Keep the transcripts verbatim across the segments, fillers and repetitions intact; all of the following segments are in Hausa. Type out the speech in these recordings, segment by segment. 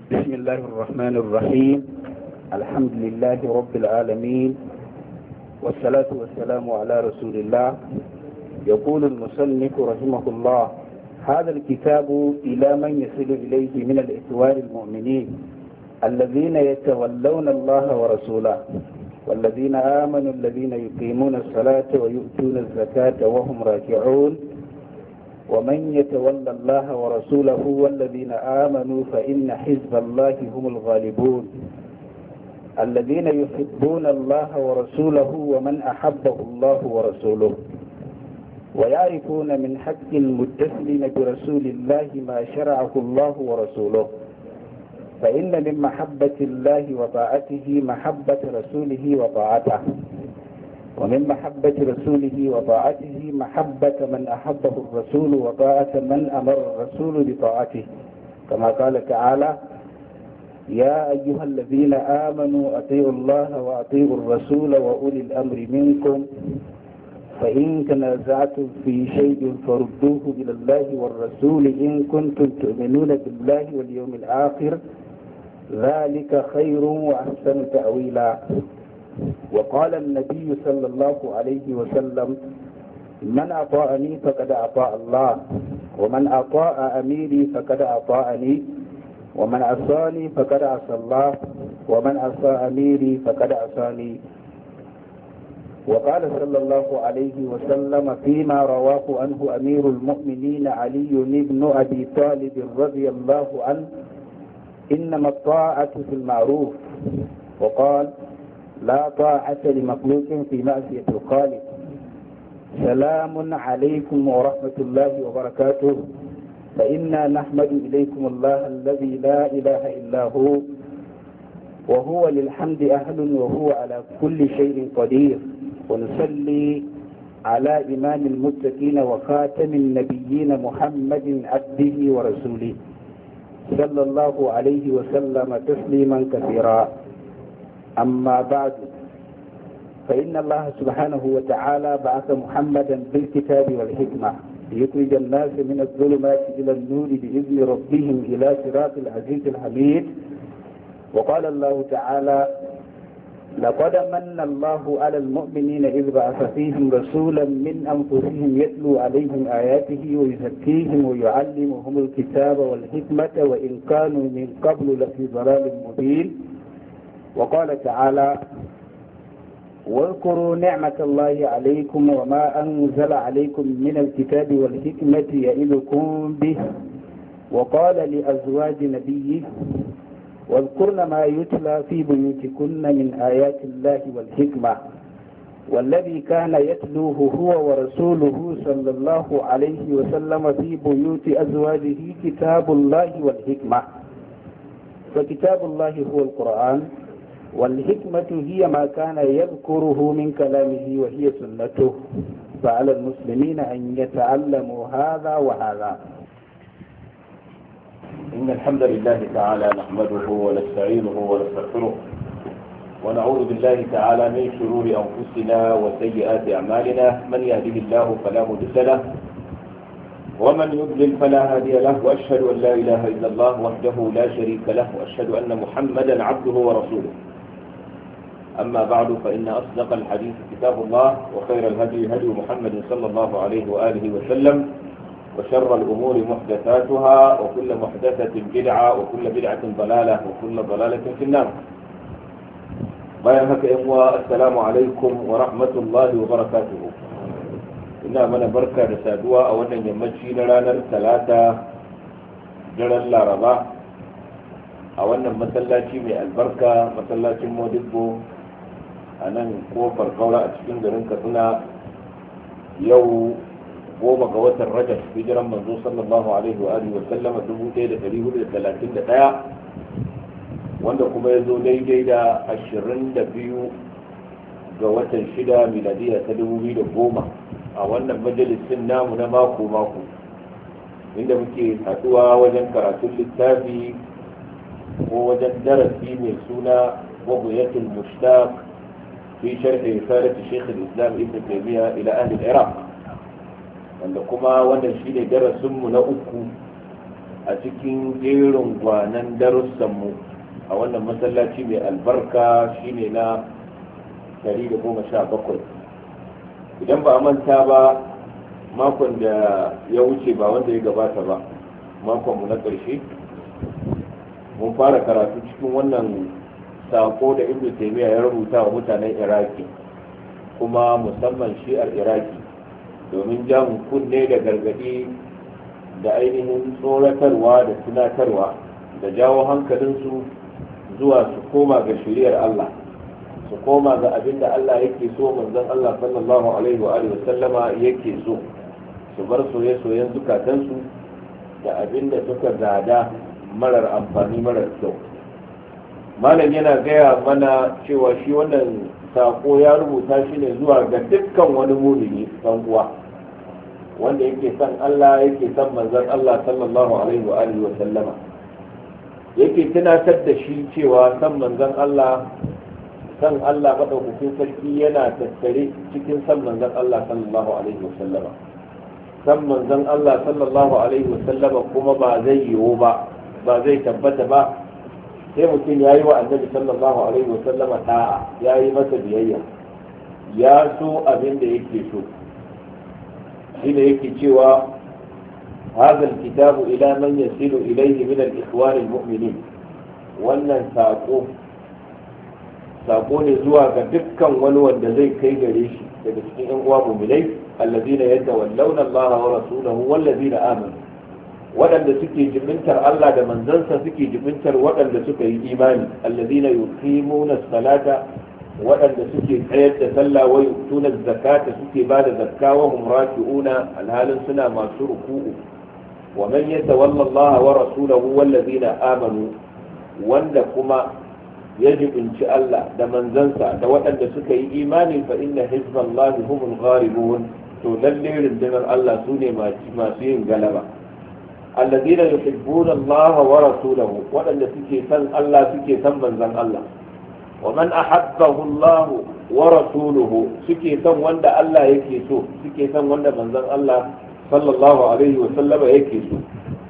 بسم الله الرحمن الرحيم. الحمد لله رب العالمين، والصلاة والسلام على رسول الله. يقول المصنف رحمه الله: هذا الكتاب إلى من يصل إليه من الإخوان المؤمنين الذين يتولون الله ورسوله، والذين آمنوا الذين يقيمون الصلاة ويؤتون الزكاة وهم راكعون، ومن يتولى الله ورسوله والذين آمنوا فإن حزب الله هم الغالبون. الذين يحبون الله ورسوله ومن أحبه الله ورسوله، ويعرفون من حق المتصلين برسول الله ما شرعه الله ورسوله، فإن من محبة الله وطاعته محبة رسوله وطاعته، ومن محبة رسوله وطاعته محبة من أحبه الرسول وطاعة من أمر الرسول بطاعته، كما قال تعالى: يا أيها الذين آمنوا أطيعوا الله وأطيعوا الرسول وأولي الأمر منكم، فإن تنازعتم في شيء فردوه إلى الله والرسول إن كنتم تؤمنون بالله واليوم الآخر، ذلك خير وأحسن تأويلا. وقال النبي صلى الله عليه وسلم: من أطاعني فقد أطاع الله، ومن أطاع أميري فقد أطاعني، ومن عصاني فقد عصى الله، ومن عصى أميري فقد عصاني. وقال صلى الله عليه وسلم فيما رواه عنه أمير المؤمنين علي بن أبي طالب رضي الله عنه: إنما الطاعة في المعروف. وقال: لا طاعة لمخلوق في معصية الخالق. سلام عليكم ورحمة الله وبركاته، فإنا نحمد إليكم الله الذي لا إله إلا هو، وهو للحمد أهل، وهو على كل شيء قدير. ونصلي على إمام المتقين وخاتم النبيين محمد عبده ورسوله صلى الله عليه وسلم تسليما كثيرا. أما بعد، فإن الله سبحانه وتعالى بعث محمدا بالكتاب والحكمة ليخرج الناس من الظلمات إلى النور بإذن ربهم إلى صراط العزيز الحميد. وقال الله تعالى: لقد من الله على المؤمنين إذ بعث فيهم رسولا من أنفسهم يتلو عليهم آياته ويزكيهم ويعلمهم الكتاب والحكمة وإن كانوا من قبل لفي ضلال مبين. وقال تعالى: واذكروا نعمة الله عليكم وما أنزل عليكم من الكتاب والحكمة يعظكم به. وقال لأزواج نبيه: واذكرن ما يتلى في بيوتكن من آيات الله والحكمة. والذي كان يتلوه هو ورسوله صلى الله عليه وسلم في بيوت أزواجه كتاب الله والحكمة. فكتاب الله هو القرآن، والحكمة هي ما كان يذكره من كلامه وهي سنته، فعلى المسلمين أن يتعلموا هذا وهذا. إن الحمد لله تعالى نحمده ونستعينه ونستغفره، ونعوذ بالله تعالى من شرور أنفسنا وسيئات أعمالنا. من يهده الله فلا مضل له، ومن يضلل فلا هادي له. وأشهد أن لا إله إلا الله وحده لا شريك له، وأشهد أن محمدا عبده ورسوله. أما بعد، فإن أصدق الحديث كتاب الله، وخير الهدي هدي محمد صلى الله عليه وآله وسلم، وشر الأمور محدثاتها، وكل محدثة بدعة، وكل بدعة ضلالة، وكل ضلالة في النار. bayan haka yan uwa, assalamu alaikum wa rahmatullahi wa barakatuhu. Ina mana barka da saduwa a wannan yammaci na ranar talata, daren laraba, a wannan masallaci mai albarka, masallacin Modibbo a nan kofar kaura a cikin garin Katsina. Yau goma ga watan Rajab, hijiran manzo sallallahu alaihi wa alihi wa sallama dubu ɗaya da ɗari hudu da talatin da ɗaya, wanda kuma ya zo daidai da ashirin da biyu ga watan shida miladiya ta dubu biyu da goma, a wannan majalisin namu na mako mako, inda muke haɗuwa wajen karatun littafi ko wajen darasi mai suna wabuyatul mushtaq fi sharhi risalati shaykh al-islam ibn taymiyyah ila ahli al-iraq, wanda kuma wannan shine darasin mu na uku a a cikin jerin gwanan darussanmu a wannan masallaci mai albarka shine na ɗari da goma sha bakwai. Idan ba a manta ba, makon da ya wuce ba wanda ya gabata ba, makonmu na ƙarshe mun fara karatu cikin wannan sako da ibnu taymiya ya rubuta wa mutanen iraki, kuma musamman shi'ar iraki, domin jan kunne da gargadi da ainihin tsoratarwa da tunatarwa da jawo hankalinsu zuwa su koma ga shari'ar Allah, su koma ga abin da Allah yake so, manzon Allah sallallahu alaihi wa alihi wasallama yake so, su bar soye-soyen zukatansu da abin da suka gada marar amfani marar kyau. Malam yana gaya mana cewa shi wannan sako ya rubuta shi ne zuwa ga dukkan wani mumini dan uwa wanda yake san Allah, yake san manzon Allah sallallahu alaihi wa alihi wa sallama, yake tunatar da shi cewa san manzon Allah, san Allah madaukakin sarki yana tattare cikin san manzon Allah sallallahu alaihi wa sallama. San manzon Allah sallallahu alaihi wa sallama kuma ba zai yiwu ba, ba zai tabbata ba sai mutum ya yi wa annabi sallallahu alaihi wa sallama da'a, ya yi masa biyayya, ya so abin da yake so. shi da yake cewa هذا الكتاب إلى من يصل إليه من الإخوان المؤمنين. wannan saƙo saƙo ne zuwa ga dukkan wani wanda zai kai gare shi daga cikin yan uwa mu'minai, allazina yatawallawna Allah wa rasulahu wallazina amanu, waɗanda suke jibintar Allah da manzansa, suke jibintar waɗanda suka yi imani, allazina yuqimuna as-salata, waɗanda suke tsayar da sallah, wa yu'tuna zakata, suke ba da zakka, wa hum raki'una, alhalin suna masu ruku'u. wa man yatawalla Allah wa rasulahu wallazina amanu, wanda kuma ya jibinci Allah da manzansa da waɗanda suka yi imani, fa inna hizballahi humul ghalibun, to lalle rundunar Allah sune masu yin galaba. allazina yuhibbuna Allah wa rasulahu, waɗanda suke san Allah suke san manzan Allah. wa man ahabbahu Allah wa rasuluhu, suke san wanda Allah yake so, suke san wanda manzan Allah sallallahu alaihi wa sallama yake so.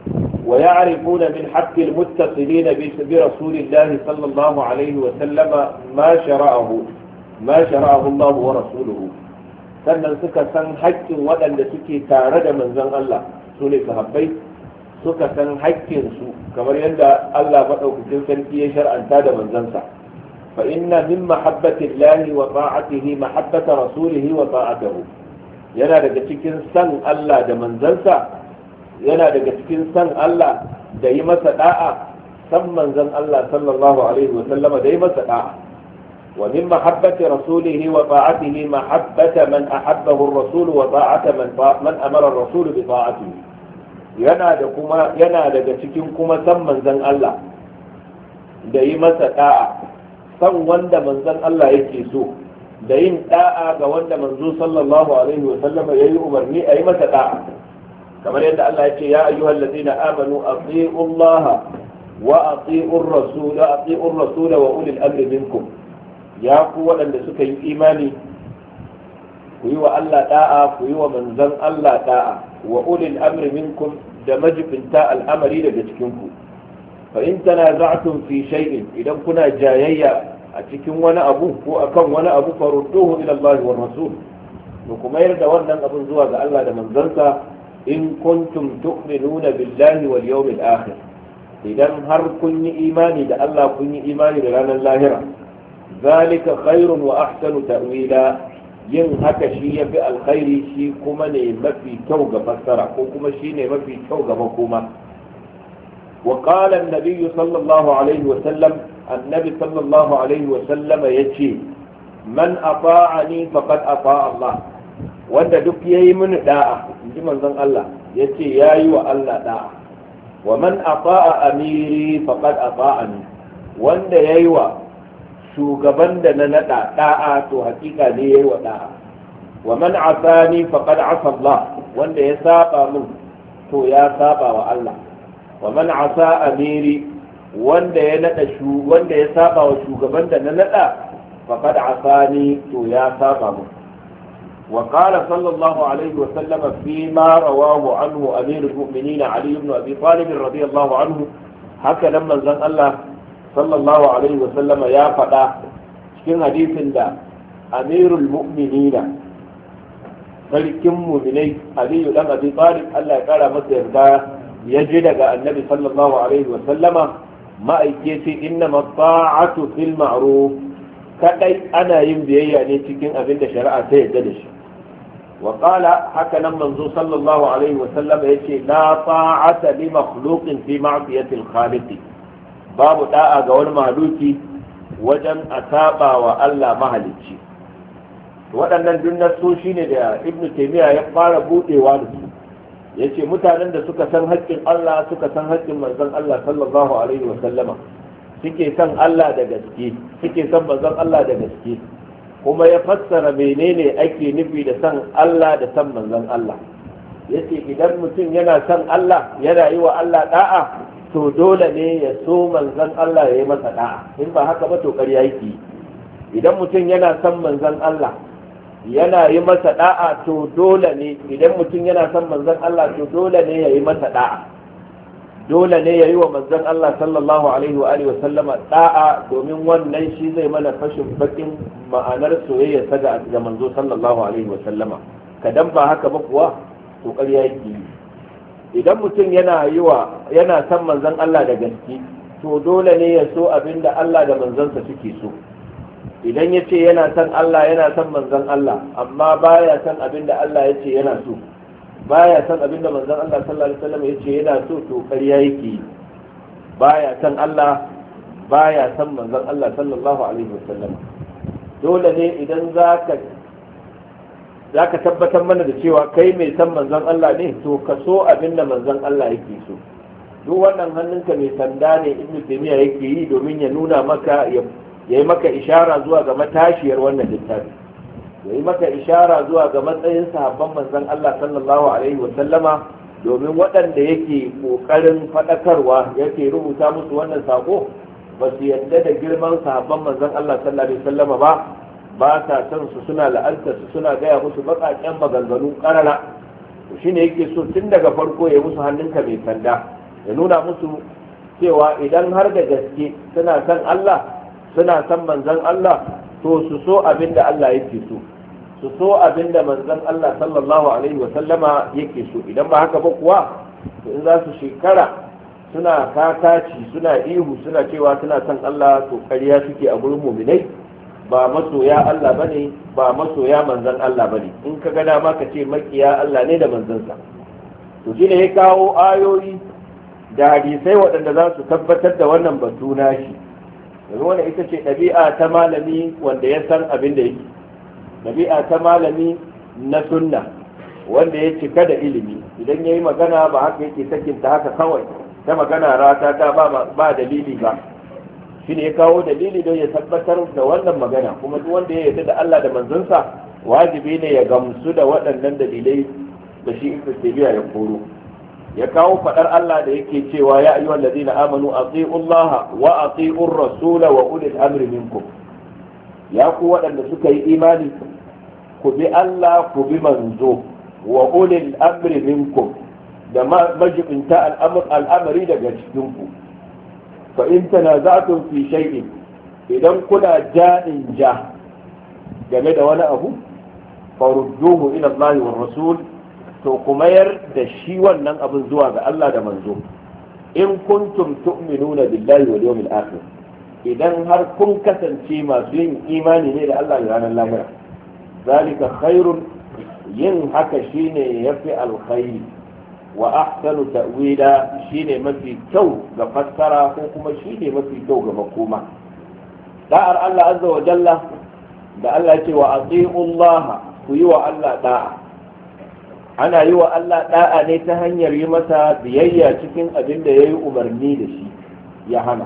ويعرفون من حق المتصلين برسول الله صلى الله عليه وسلم ما شرعه ما شرعه الله ورسوله. sannan suka san haƙƙin waɗanda suke tare da manzon Allah, su ne sahabbai, suka san haƙƙinsu kamar yadda Allah maɗaukakin sarki ya shar'anta da manzansa. fa inna min mahabbati llahi wa ta'atihi mahabbata rasulihi wa ta'atuhu, yana daga cikin san Allah da manzansa, yana daga cikin san Allah da yi masa da'a, san manzon Allah sallallahu alaihi wa sallama da yi masa da'a. wa min mahabbati rasulihi wa ta'atihi mahabbata man ahabbahu ar-rasul wa ta'ata man man amara ar-rasul bi ta'atihi, yana da kuma yana daga cikin kuma san manzon Allah da yi masa da'a, san wanda manzon Allah yake so, da yin da'a ga wanda manzo sallallahu alaihi wa sallama yayi umarni a yi masa da'a. kamar yadda Allah ya ce, ya ayyuhal ladina amanu atii'u Allah wa atii'u ar-rasul atii'u ar-rasul wa ulil amri minkum, ya ku waɗanda suka yi imani, ku yi wa Allah da'a, ku yi wa manzon Allah da'a, wa ulil amri minkum, da majibinta al'amari daga cikin ku. fa in tanaza'tum fi shay'in, idan kuna jayayya a cikin wani abu ko akan wani abu, farudduhu ila Allah wa rasul, to kuma yarda wannan abun zuwa ga Allah da manzansa, in kuntum tu'minuna billahi wal yawmil akhir, idan har kun yi imani da Allah, kun yi imani da ranar lahira. zalika khairun wa ahsanu ta'wila, yin haka shi yafi alkhairi, shi kuma ne mafi kyau ga fassara, ko kuma shi ne mafi kyau ga makoma. wa qala an-nabiy sallallahu alaihi wa sallam, annabi sallallahu alaihi wa sallam yace, man ata'ani faqad ata'a Allah, wanda duk yayi mini da'a, inji manzon Allah yace yayi wa Allah da'a. wa man ata'a amiri faqad ata'ani, wanda yayi wa shugaban da na nada da'a, to hakika ne yayi wa da'a. wa man asani faqad asa Allah, wanda ya saba min to ya saba wa Allah. wa man asa amiri, wanda ya nada shu wanda ya saba wa shugaban da na nada, faqad asani, to ya saba min. وقال صلى الله عليه وسلم فيما رواه عنه أمير المؤمنين علي بن أبي طالب رضي الله عنه هكذا لما زن الله صلى الله عليه وسلم يا فدا cikin hadisin da amirul mu'minina sarkin mu'minai Ali dan Abi Talib Allah ya kara masa yarda ya ji daga annabi sallallahu alaihi wasallama ma'aike ce inna mata'atu fil ma'ruf kadai ana yin biyayya ne cikin abin da shari'a ta yarda da shi وقال حكنا منذ صلى الله عليه وسلم يتي لا طاعة لمخلوق في معصية الخالق باب داء قول مهلوكي وجن أتابع وألا مهلكي waɗannan duk nasoshi ne da ibn taymiya ya fara buɗewa da su yace mutanen da suka san haƙƙin Allah suka san haƙƙin manzon Allah sallallahu alaihi wa sallama suke san Allah da gaske suke san manzon Allah da gaske kuma ya fassara menene ake nufi da san Allah da san manzon Allah yace idan mutum yana san Allah yana yi wa Allah da'a to dole ne ya so manzon Allah ya yi masa da'a in ba haka ba to ƙarya yake idan mutum yana san manzon Allah yana yi masa da'a to dole ne idan mutum yana san manzon Allah to dole ne ya yi masa da'a dole ne ya yi wa manzon Allah sallallahu alaihi wa alihi wa sallama da'a domin wannan shi zai mana fashin bakin ma'anar soyayya ta ga manzo sallallahu alaihi wa sallama kadan ba haka ba kuwa to ƙarya yake idan mutum yana yi wa yana san manzon Allah da gaske to dole ne ya so abinda Allah da manzansa suke so idan ya ce yana san Allah yana san manzon Allah amma baya san abinda Allah ya ce yana so baya san abinda manzon Allah sallallahu alaihi wasallam yace yana so to ƙarya yake baya san Allah baya san manzon Allah sallallahu alaihi wasallam dole ne idan zaka zaka tabbatar mana da cewa kai mai san manzon Allah ne to ka so abinda manzon Allah yake so duk wannan hannunka mai sanda ne Ibn Taymiyyah yake yi domin ya nuna maka ya yi maka ishara zuwa ga matashiyar wannan littafi ya yi maka ishara zuwa ga matsayin sahabban manzon Allah sallallahu alaihi wasallama domin waɗanda yake ƙoƙarin faɗakarwa yake rubuta musu wannan sako ba su yadda da girman sahabban manzon Allah sallallahu alaihi wasallama ba ba sa san su suna la'anta su suna gaya musu baƙaƙen maganganu ƙarara to shine yake so tun daga farko ya musu hannunka mai sanda ya nuna musu cewa idan har da gaske suna san Allah suna san manzon Allah to su so abin da Allah yake so su so abin da manzon Allah sallallahu alaihi wa sallama yake so idan ba haka ba kuwa to in za su shekara suna kakaci suna ihu suna cewa suna son Allah to ƙarya suke a gurin mu'minai ba masoya Allah bane ba masoya manzon Allah bane in ka ga dama ka ce makiya Allah ne da manzansa to shine ya kawo ayoyi da hadisai waɗanda za su tabbatar da wannan batu nashi yanzu wannan ita ce ɗabi'a ta malami wanda ya san abin da yake ɗabi'a ta malami na sunna wanda ya cika da ilimi idan ya yi magana ba haka yake sakinta haka kawai ta magana rata ta ba dalili ba shi ne ya kawo dalili don ya tabbatar da wannan magana kuma duk wanda ya yarda da Allah da manzansa wajibi ne ya gamsu da waɗannan dalilai da shi ibnu taymiya ya koro ya kawo fadar Allah da yake cewa ya ayyuhal ladina amanu atiiu Allah wa atiiu ar-rasul wa ulil amri minkum ya ku waɗanda suka yi imani ku bi Allah ku bi manzo wa ulil amri minkum da majibinta al'amari daga cikin ku fa in tanaza'tum fi shay'in idan kuna ja'in ja game da wani abu farudduhu ila Allah wa rasul to ku mayar da shi wannan abin zuwa ga Allah da manzo in kuntum tu'minuna billahi wal yawmil akhir idan har kun kasance masu yin imani ne da Allah da ranar lahira zalika khairun yin haka shine yafi alkhairi wa ahsanu ta'wila shine mafi kyau ga fassara ko kuma shine mafi kyau ga makoma da'ar Allah azza wa jalla da Allah ya ce wa ati'u Allah ku yi wa Allah da'a ana yi wa Allah da'a ne ta hanyar yi masa biyayya cikin abin da yayi umarni da shi ya hana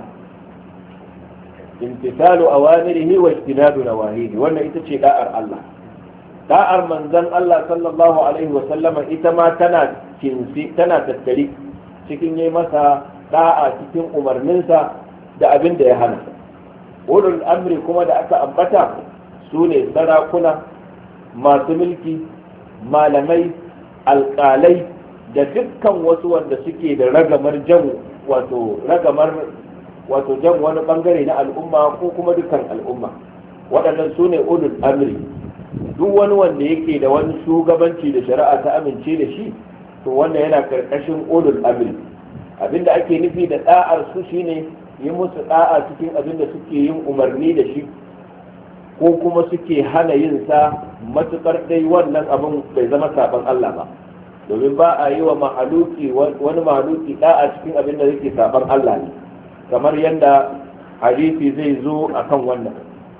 imtithalu awamirihi wa ijtinabu nawahihi wannan ita ce da'ar Allah da'ar manzon Allah sallallahu alaihi wa sallama ita ma tana kinsi tana tattari cikin yayi masa da'a cikin umarninsa da abin da ya hana ulul amri kuma da aka ambata su ne sarakuna masu mulki, malamai, alƙalai da dukkan wasu wanda suke da ragamar jan wato ragamar wato jan wani bangare na al'umma ko kuma dukkan al'umma. Waɗannan su ne ulul amri. Duk wani wanda yake da wani shugabanci da shari'a ta amince da shi, to wannan yana karkashin ulul amri. Abinda ake nufi da da'ar su shine yi musu da'a cikin abinda suke yin umarni da shi ko kuma suke hana yin sa, matukar dai wannan abin bai zama saban Allah ba. Domin ba a yi wa mahaluki wani mahaluki da'a cikin abin da yake saban Allah ne, kamar yadda hadisi zai zo akan wannan.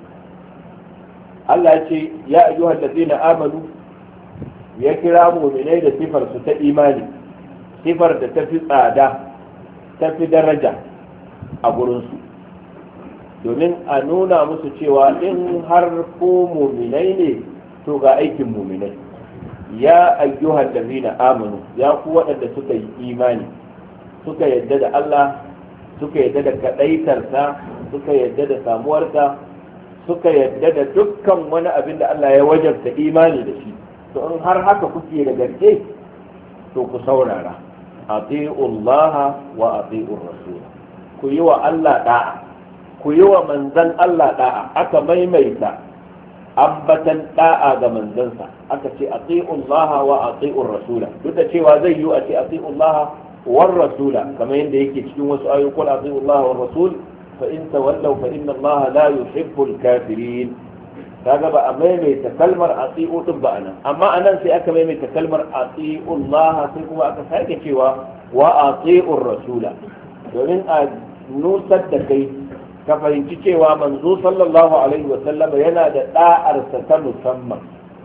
Allah ya ce ya ayyuhal ladina amanu, ya kira mu'minai da sifar su ta imani, sifar da tafi tsada tafi daraja a gurin su, domin a nuna musu cewa in har ko mu'minai ne to ga aikin mu'minai. Ya ayyuhal ladina amanu, ya ku waɗanda suka yi imani, suka yadda da Allah, suka yadda da kadaitarsa, suka yadda da samuwarsa, suka yadda da dukkan wani abin da Allah ya wajabta imani da shi. To in har haka kuke da gaske, to ku saurara. Ati'u Allah wa ati'ur Rasul. Ku yi wa Allah da'a, ku yi wa manzon Allah da'a. Aka maimaita ambatan da'a ga manzansa, aka ce ati'u Allah wa ati'ur Rasula. Duk da cewa zai yi a ce ati'u Allah war Rasula, kamar yadda yake cikin wasu ayoyi, qul ati'u Allah war Rasul fa in tawallaw fa inna Allah la yuhibbul kafirin. kaga ba a maimaita kalmar ati'u din ba anan, amma anan sai aka maimaita kalmar ati'u Allah, sai kuma aka sake cewa wa ati'ur Rasula, domin a nusar da kai ka fahimci cewa manzo sallallahu alaihi wa sallama yana da da'arsa ta musamman.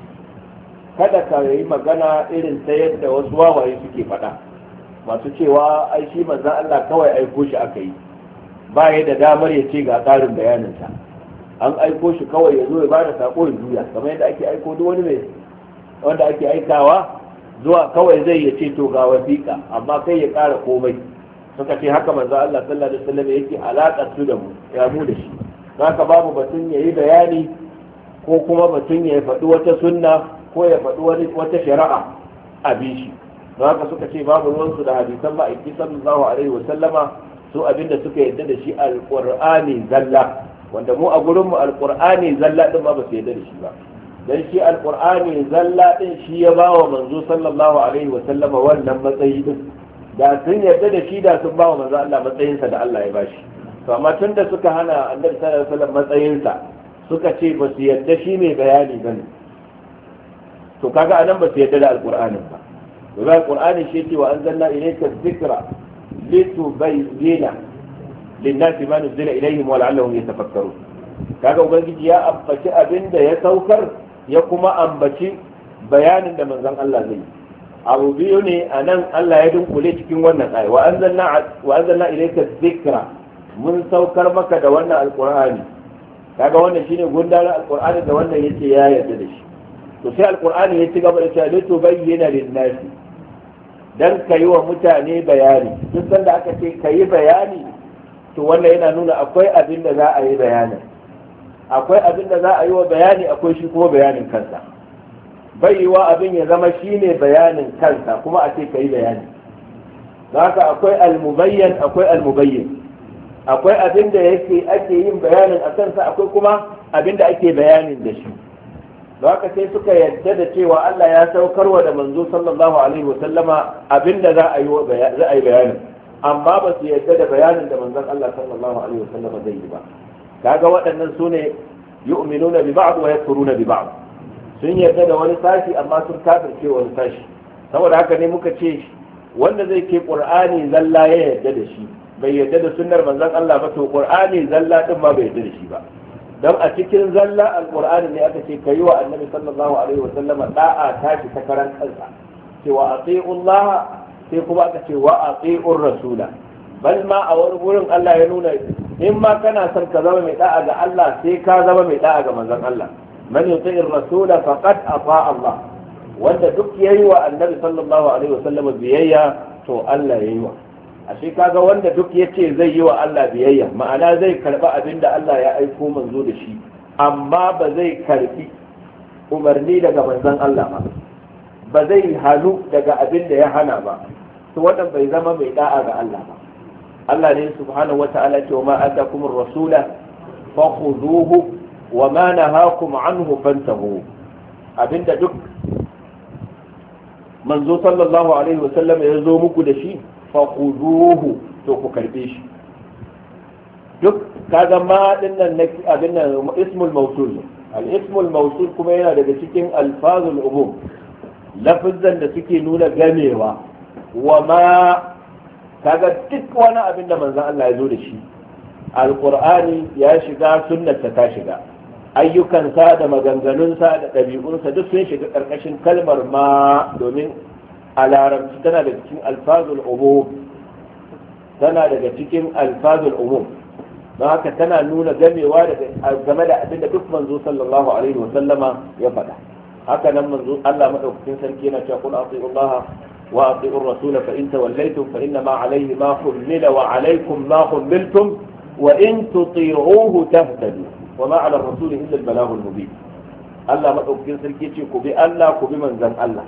Kada ka yi magana irin ta yadda wasu wawaye suke faɗa, masu cewa ai shi manzon Allah kawai aiko shi aka yi, ba ya da damar ya ce ga tsarin bayaninsa, an aiko shi kawai ya zo ya bada sako ya juya, kamar yadda ake aiko duk wani mai wanda ake aikawa zuwa kawai zai ya ce to ga wasiƙa, amma kai ya ƙara komai. Suka ce haka manzo Allah sallallahu alaihi wasallam yake alaƙar su da mu, ya mu da shi. Haka babu batun yayi bayani ko kuma batun ya faɗi wata sunna ko ya faɗi wani wata shari'a a bi shi. Haka suka ce babu ruwan su da hadisan ma'aiki sallallahu alaihi wasallama, su abinda suka yadda da shi alqur'ani zalla, wanda mu a gurin mu alqur'ani zalla din ma ba su yadda da shi ba. Dan shi alqur'ani zalla din shi ya bawa manzo sallallahu alaihi wasallama wannan matsayi din. Da sun yarda da shi da sun ba wa manzo Allah matsayinsa da Allah ya bashi. To amma tun da suka hana annabi sallallahu alaihi wasallam matsayinsa, suka ce ba su yarda shi mai bayani bane, to kaga anan ba su yarda da alqur'anin ba. Domin alqur'ani shi ce wa anzalna ilayka dhikra litubayyana lin-nasi ma nuzila ilayhim wa la'allahum yatafakkarun. Kaga ubangiji ya ambaci abin da ya saukar, ya kuma ambaci bayanin da manzon Allah zai yi. Abu biyu ne a nan Allah ya dunkule cikin wannan ayi, wa anzalna ilayka dhikra, mun saukar maka da wannan alqur'ani. Kaga wannan shine gundarin alqur'ani da wannan yace ya yarda da shi. To sai alqur'ani ya ci gaba da cewa litu bayyana lin-nasi, dan kayi wa mutane bayani. Duk sanda aka ce kayi bayani, to wannan yana nuna akwai abin da za a yi bayani, akwai abin da za a yi wa bayani, akwai shi kuma bayanin kansa. Bai yiwa abin ya zama shine bayanin kansa kuma a ce ka yi bayani. Haka akwai almubayyan, akwai almubayyin, akwai abin da yake ake yin bayanin a kansa, akwai kuma abin da ake bayanin da shi. Haka sai suka yadda da cewa Allah ya saukarwa da manzo sallallahu alaihi wa sallama abin da za a yi bayanin, amma ba su yadda da bayanin da manzon Allah sallallahu alaihi wa sallama zai yi ba. Kaga waɗannan su ne yu'minuna bi ba'd wa yakfuruna bi ba'd. Sun yarda da wani sashi amma sun kafirce wani sashi. Saboda haka ne muka ce wanda zai ke qur'ani zalla ya yarda da shi, bai yarda da sunnar manzon Allah ba, to qur'ani zalla din ma bai yarda da shi ba. Dan a cikin zalla alqur'ani ne aka ce kai wa annabi sallallahu alaihi wa sallama da'a tashi ta karan kansa, cewa ati'u Allah, sai kuma aka ce wa ati'ur rasula. Bal ma a wani gurin Allah ya nuna in ma kana son ka zama mai da'a ga Allah, sai ka zama mai da'a ga manzon Allah. Man yuti'ir rasula faqad ata Allah, wanda duk yayi wa annabi sallallahu alaihi wasallam biyayya to Allah yayi wa. Ashe kaga wanda duk yace zai yi wa Allah biyayya, ma'ana zai karba abinda Allah ya aiko manzo da shi, amma ba zai karbi umarni daga manzon Allah ba ba zai halu daga abin da ya hana ba to wannan bai zama mai da'a ga Allah ba. Allah ne subhanahu wata'ala ce wa ma atakumur rasula fakhuduhu wa ma nahakum anhu fantahu. Abinda duk manzo sallallahu alaihi wasallam ya zo muku da shi fakhuduhu to ku karbe shi. Duk kaga ma dinnan na abin nan ismul mawsul al-ismul mawsul kuma yana daga cikin alfazul umum, lafazan da suke nuna gamewa. Wa ma kaga duk wani abin da manzon Allah ya zo da shi, alqur'ani ya shiga, sunnarsa ta shiga, ayyukansa da maganganunsa da ɗabi'unsa duk sun shiga ƙarƙashin kalmar ma, domin a larabci tana daga cikin alfazul umum tana daga cikin alfazul umum don haka tana nuna gamewa game da abin da duk manzo sallallahu alaihi wa sallama ya faɗa. haka nan manzo Allah madaukakin sarki yana cewa qul atiullaha wa atiur rasul fa in tawallaytum fa inna ma alayhi ma hummila wa alaykum ma hummiltum wa in tuti'uhu tahtadu wa ma ala ar-rasul illa al-balagh al-mubin. Allah madaukakin sarki ce ku bi Allah ku bi manzon Allah.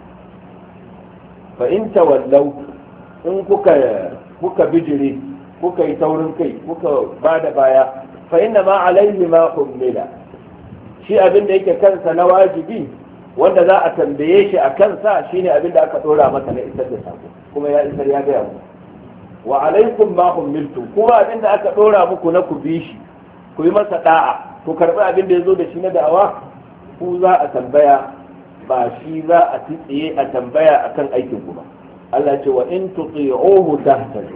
fa in tawallaw in kuka kuka bijire kuka yi taurin kai kuka bada baya fa inna ma alayhi ma hummila, shi abin da yake kansa na wajibi wanda za a tambaye shi a kansa shine abin da aka dora masa na isar da sako, kuma ya isar ya gaya mu. wa alaikum ma hummiltum, kuma abin da aka dora muku na ku bi shi ku yi masa da'a ku karbi abin da yazo da shi na da'awa, ku za a tambaya ba shi za a tsiye a tambaya akan aikin ku ba. Allah ce wa in tuti'uhu tahtadu,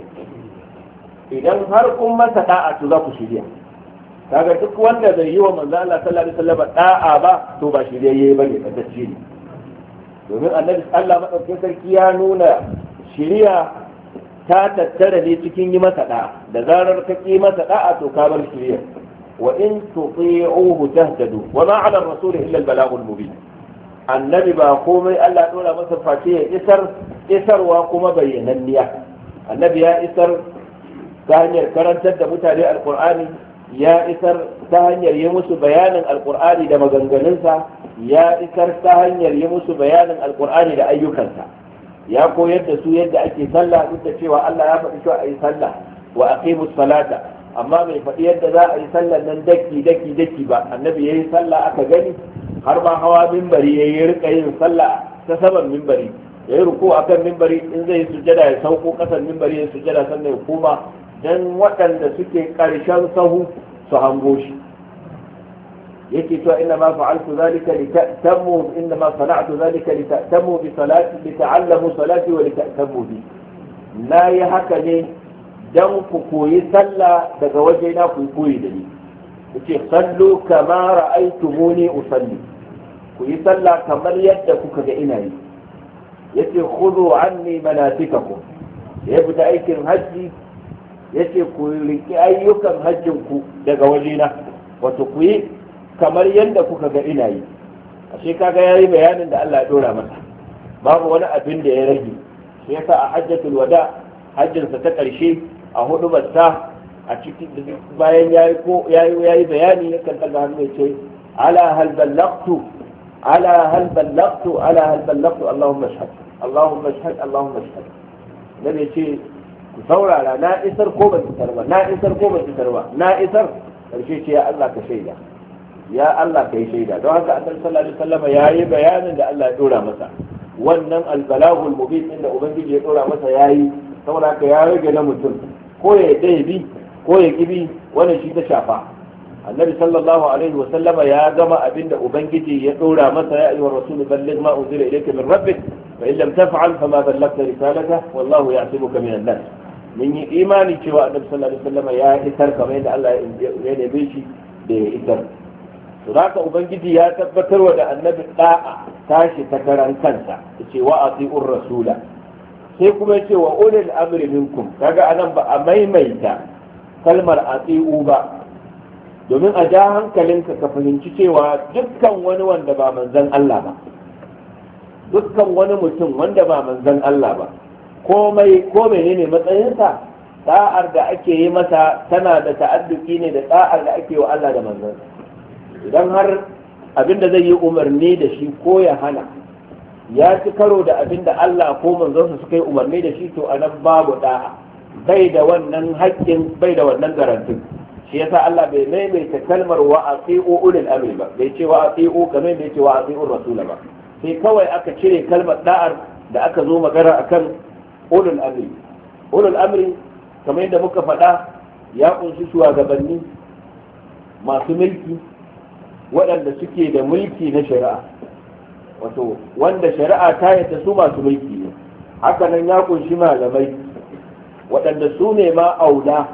idan har kun masa da'a to za ku shirya. kaga duk wanda bai yi wa manzo Allah sallallahu alaihi wasallam da'a ba to ba shiryayye bane kaddace ne, domin annabi Allah madaukakin sarki ya nuna shiriya ta tattara ne cikin yi masa da'a, da zarar ka ki masa da'a to ka bar shiriya. wa in tuti'uhu tahtadu wa ma 'ala ar-rasul illa al-balaghul mubin. annabi ba komai Allah dora masa face ya isar isarwa kuma bayyananniya. annabi ya isar ta hanyar karantar da mutane alqur'ani, ya isar ta hanyar yi musu bayanin alkur'ani da maganganunsa, ya isar ta hanyar yi musu bayanin alkur'ani da ayyukansa, ya koyar da su yadda ake sallah, duk da cewa Allah ya faɗi cewa a yi sallah wa aqimus salata, amma bai faɗi yadda za a yi sallah nan daki daki daki ba. annabi yayi sallah aka gani, har ma hawa minbari yayi rika yin sallah ta saman minbari, yayi ruku akan minbari, in zai sujjada ya sauko kasan minbari ya sujjada sannan ya koma, dan waɗanda suke ƙarshen sahu su hango shi. yake cewa inna ma fa'altu zalika li ta'tamu inna ma sana'tu zalika li ta'tamu bi salati li ta'allamu salati wa li ta'tamu bi. nayi haka ne dan ku koyi sallah daga waje na ku koyi da ni. yace sallu kama ra'aytumuni usalli, ku yi sallah kamar yadda kuka ga ina yi. yace khudhu anni manasikakum, ya fita aikin hajji yace ku riki ayyukan hajjin ku daga wajena, wato ku yi kamar yadda kuka ga ina yi. ashe kaga yayi bayanin da Allah ya dora masa, babu wani abin da ya rage. sai yasa a hajjatul wada, hajjin sa ta karshe a hudu batta a cikin bayan yayi ko yayi yayi bayani yakan daga hannu ya ce ala hal ballagtu ala hal ballagtu ala hal ballagtu Allahumma ashhad Allahumma ashhad Allahumma ashhad. nabi ce ku saurara, na isar ko ban isar ba, na isar ko ban isar ba, na isar. karshe ce ya Allah ka shaida, ya Allah ka yi shaida. don haka annabi sallallahu alaihi wasallam ya yi bayanin da Allah ya dora masa, wannan albalaghul mubin inda ubangiji ya dora masa yayi. saboda haka ya rage na mutum ko ya dai bi ko ya kibi, wannan shi ta shafa. annabi sallallahu alaihi wasallam ya gama abinda ubangiji ya dora masa, ya ayyuhar rasul balligh ma unzila ilayka min rabbik fa in lam taf'al fama ballaghta risalatahu wallahu ya'simuka minan nas. mun yi imani cewa annabi sallallahu alaihi wasallam ya isar kamar yadda Allah ya yabe shi da ya isar. to haka ubangiji ya tabbatar wa da annabi da'a tashi ta karan kansa, yace wa atiur rasula, sai kuma yace wa ulil amri minkum. kaga anan ba a maimaita kalmar atiu ba, domin a ja hankalinka ka fahimci cewa dukkan wani wanda ba manzon Allah ba, dukkan wani mutum wanda ba manzon Allah ba, komai ko menene matsayinsa, da'ar da ake yi masa tana da ta'adduki ne da da'ar da ake wa Allah da manzon. idan har abinda zai yi umarni da shi ko ya hana ya ci karo da abinda Allah ko manzonsa suka yi umarni da shi, to anan babu da'a, bai da wannan haƙƙin, bai da wannan garantin. shi yasa Allah bai maimaita kalmar wa ati'u ulil amri ba, bai ce wa ati'u kamar bai ce wa ati'u rasul ba, sai kawai aka cire kalmar da'ar da aka zo magana akan ulul amri. ulul amri kamar yadda muka faɗa ya kunshi shugabanni masu mulki waɗanda suke da mulki na shari'a, wato wanda shari'a ta yadda su masu mulki ne. haka nan ya kunshi malamai waɗanda su ne ma aula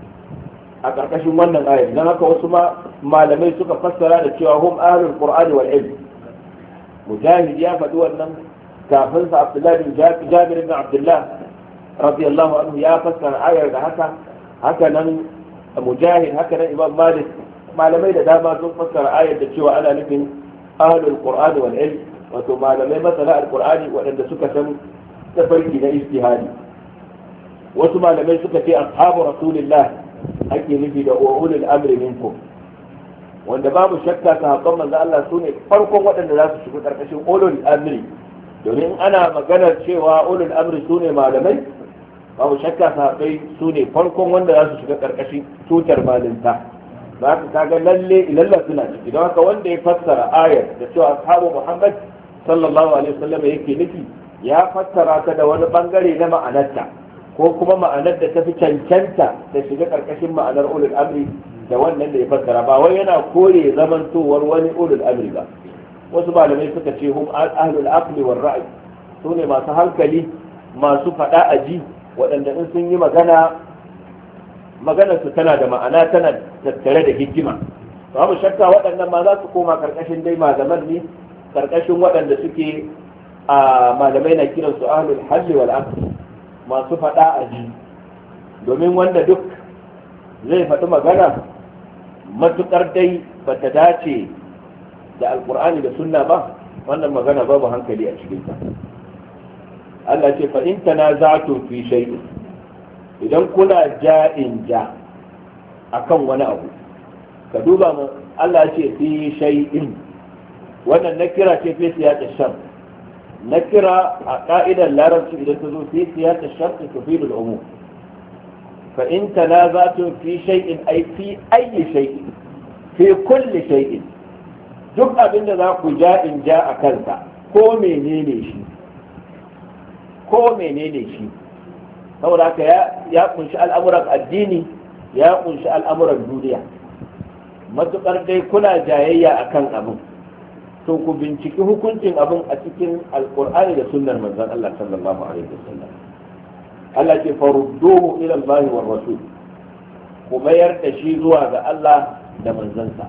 a ƙarƙashin wannan ayar, don haka wasu ma malamai suka fassara da cewa hum ahlul qur'ani wal ilm. mujahid ya faɗi wannan, kafin sa abdullahi bin jabir bin abdullah radiyallahu anhu ya fassara ayar da haka. haka nan mujahid, haka nan imam malik, malamai da dama sun fassara ayar da cewa ana nufin ahlul qur'ani wal ilm, wato malamai masana alqur'ani waɗanda suka san tafarki na ijtihadi. wasu malamai suka ce ashabu rasulillah ake nufi da ulul amri minkum, wanda babu shakka sahabban manzo Allah su ne farkon waɗanda za su shiga karkashin ulul amri, domin ana maganar cewa ulul amri su ne malamai, babu shakka sahabbai su ne farkon wanda za su shiga karkashin tutar malinta. za ka kaga lalle ilalla suna ciki. don haka wanda ya fassara ayar da cewa ashabu Muhammad sallallahu alaihi wasallam yake nufi, ya fassara ta da wani bangare na ma'anarta, ko kuma ma'anar da ta fi cancanta da shiga karkashin ma'anar ulul amri da wannan da ya fassara, ba wai yana kore zamantowar wani ulul amri ba. wasu malamai suka ce hum ahlul aqli war ra'i, su ne masu hankali, masu fada aji, waɗanda in sun yi magana maganar su tana da ma'ana, tana tattare da hikima. babu shakka waɗannan ma za su koma karkashin dai malaman ne, karkashin waɗanda suke a malamai na kiransu ahlul halli wal aqli, masu faɗa a ji. domin wanda duk zai faɗi magana matuƙar dai ba ta dace da alƙur'ani da sunna ba, wannan magana babu hankali a cikinta. Allah ce fa in tanaza'tum fi shay'in, idan kuna ja'in ja akan wani abu, ka duba mu Allah ce fi shay'in, wannan nakira ce fi siyaqi shar. nakira a ka'idar larabci idan ta zo fi siyaqi shar tufidu al-umum. fa in tanaza'tum fi shay'in ay fi ayyi shay'in, fi kulli shay'in, duk abin da za ku ja'in ja a kansa, ko menene shi ko menene shi saboda haka ya kunshi al'amuran addini, ya kunshi al'amuran duniya. matukar dai kuna jayayya akan abin, to ku binciki hukuncin abin a cikin alkur'ani da sunnar manzon Allah sallallahu alaihi wasallam. Allah ce farudduhu ila Allah war rasul, ku mayar da shi zuwa ga Allah da manzansa.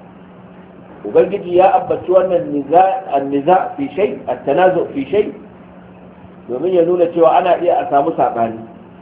ubangiji ya abbaci wannan niza an-niza fi shay, at-tanazu fi shay, domin ya nuna cewa ana iya a samu sabani,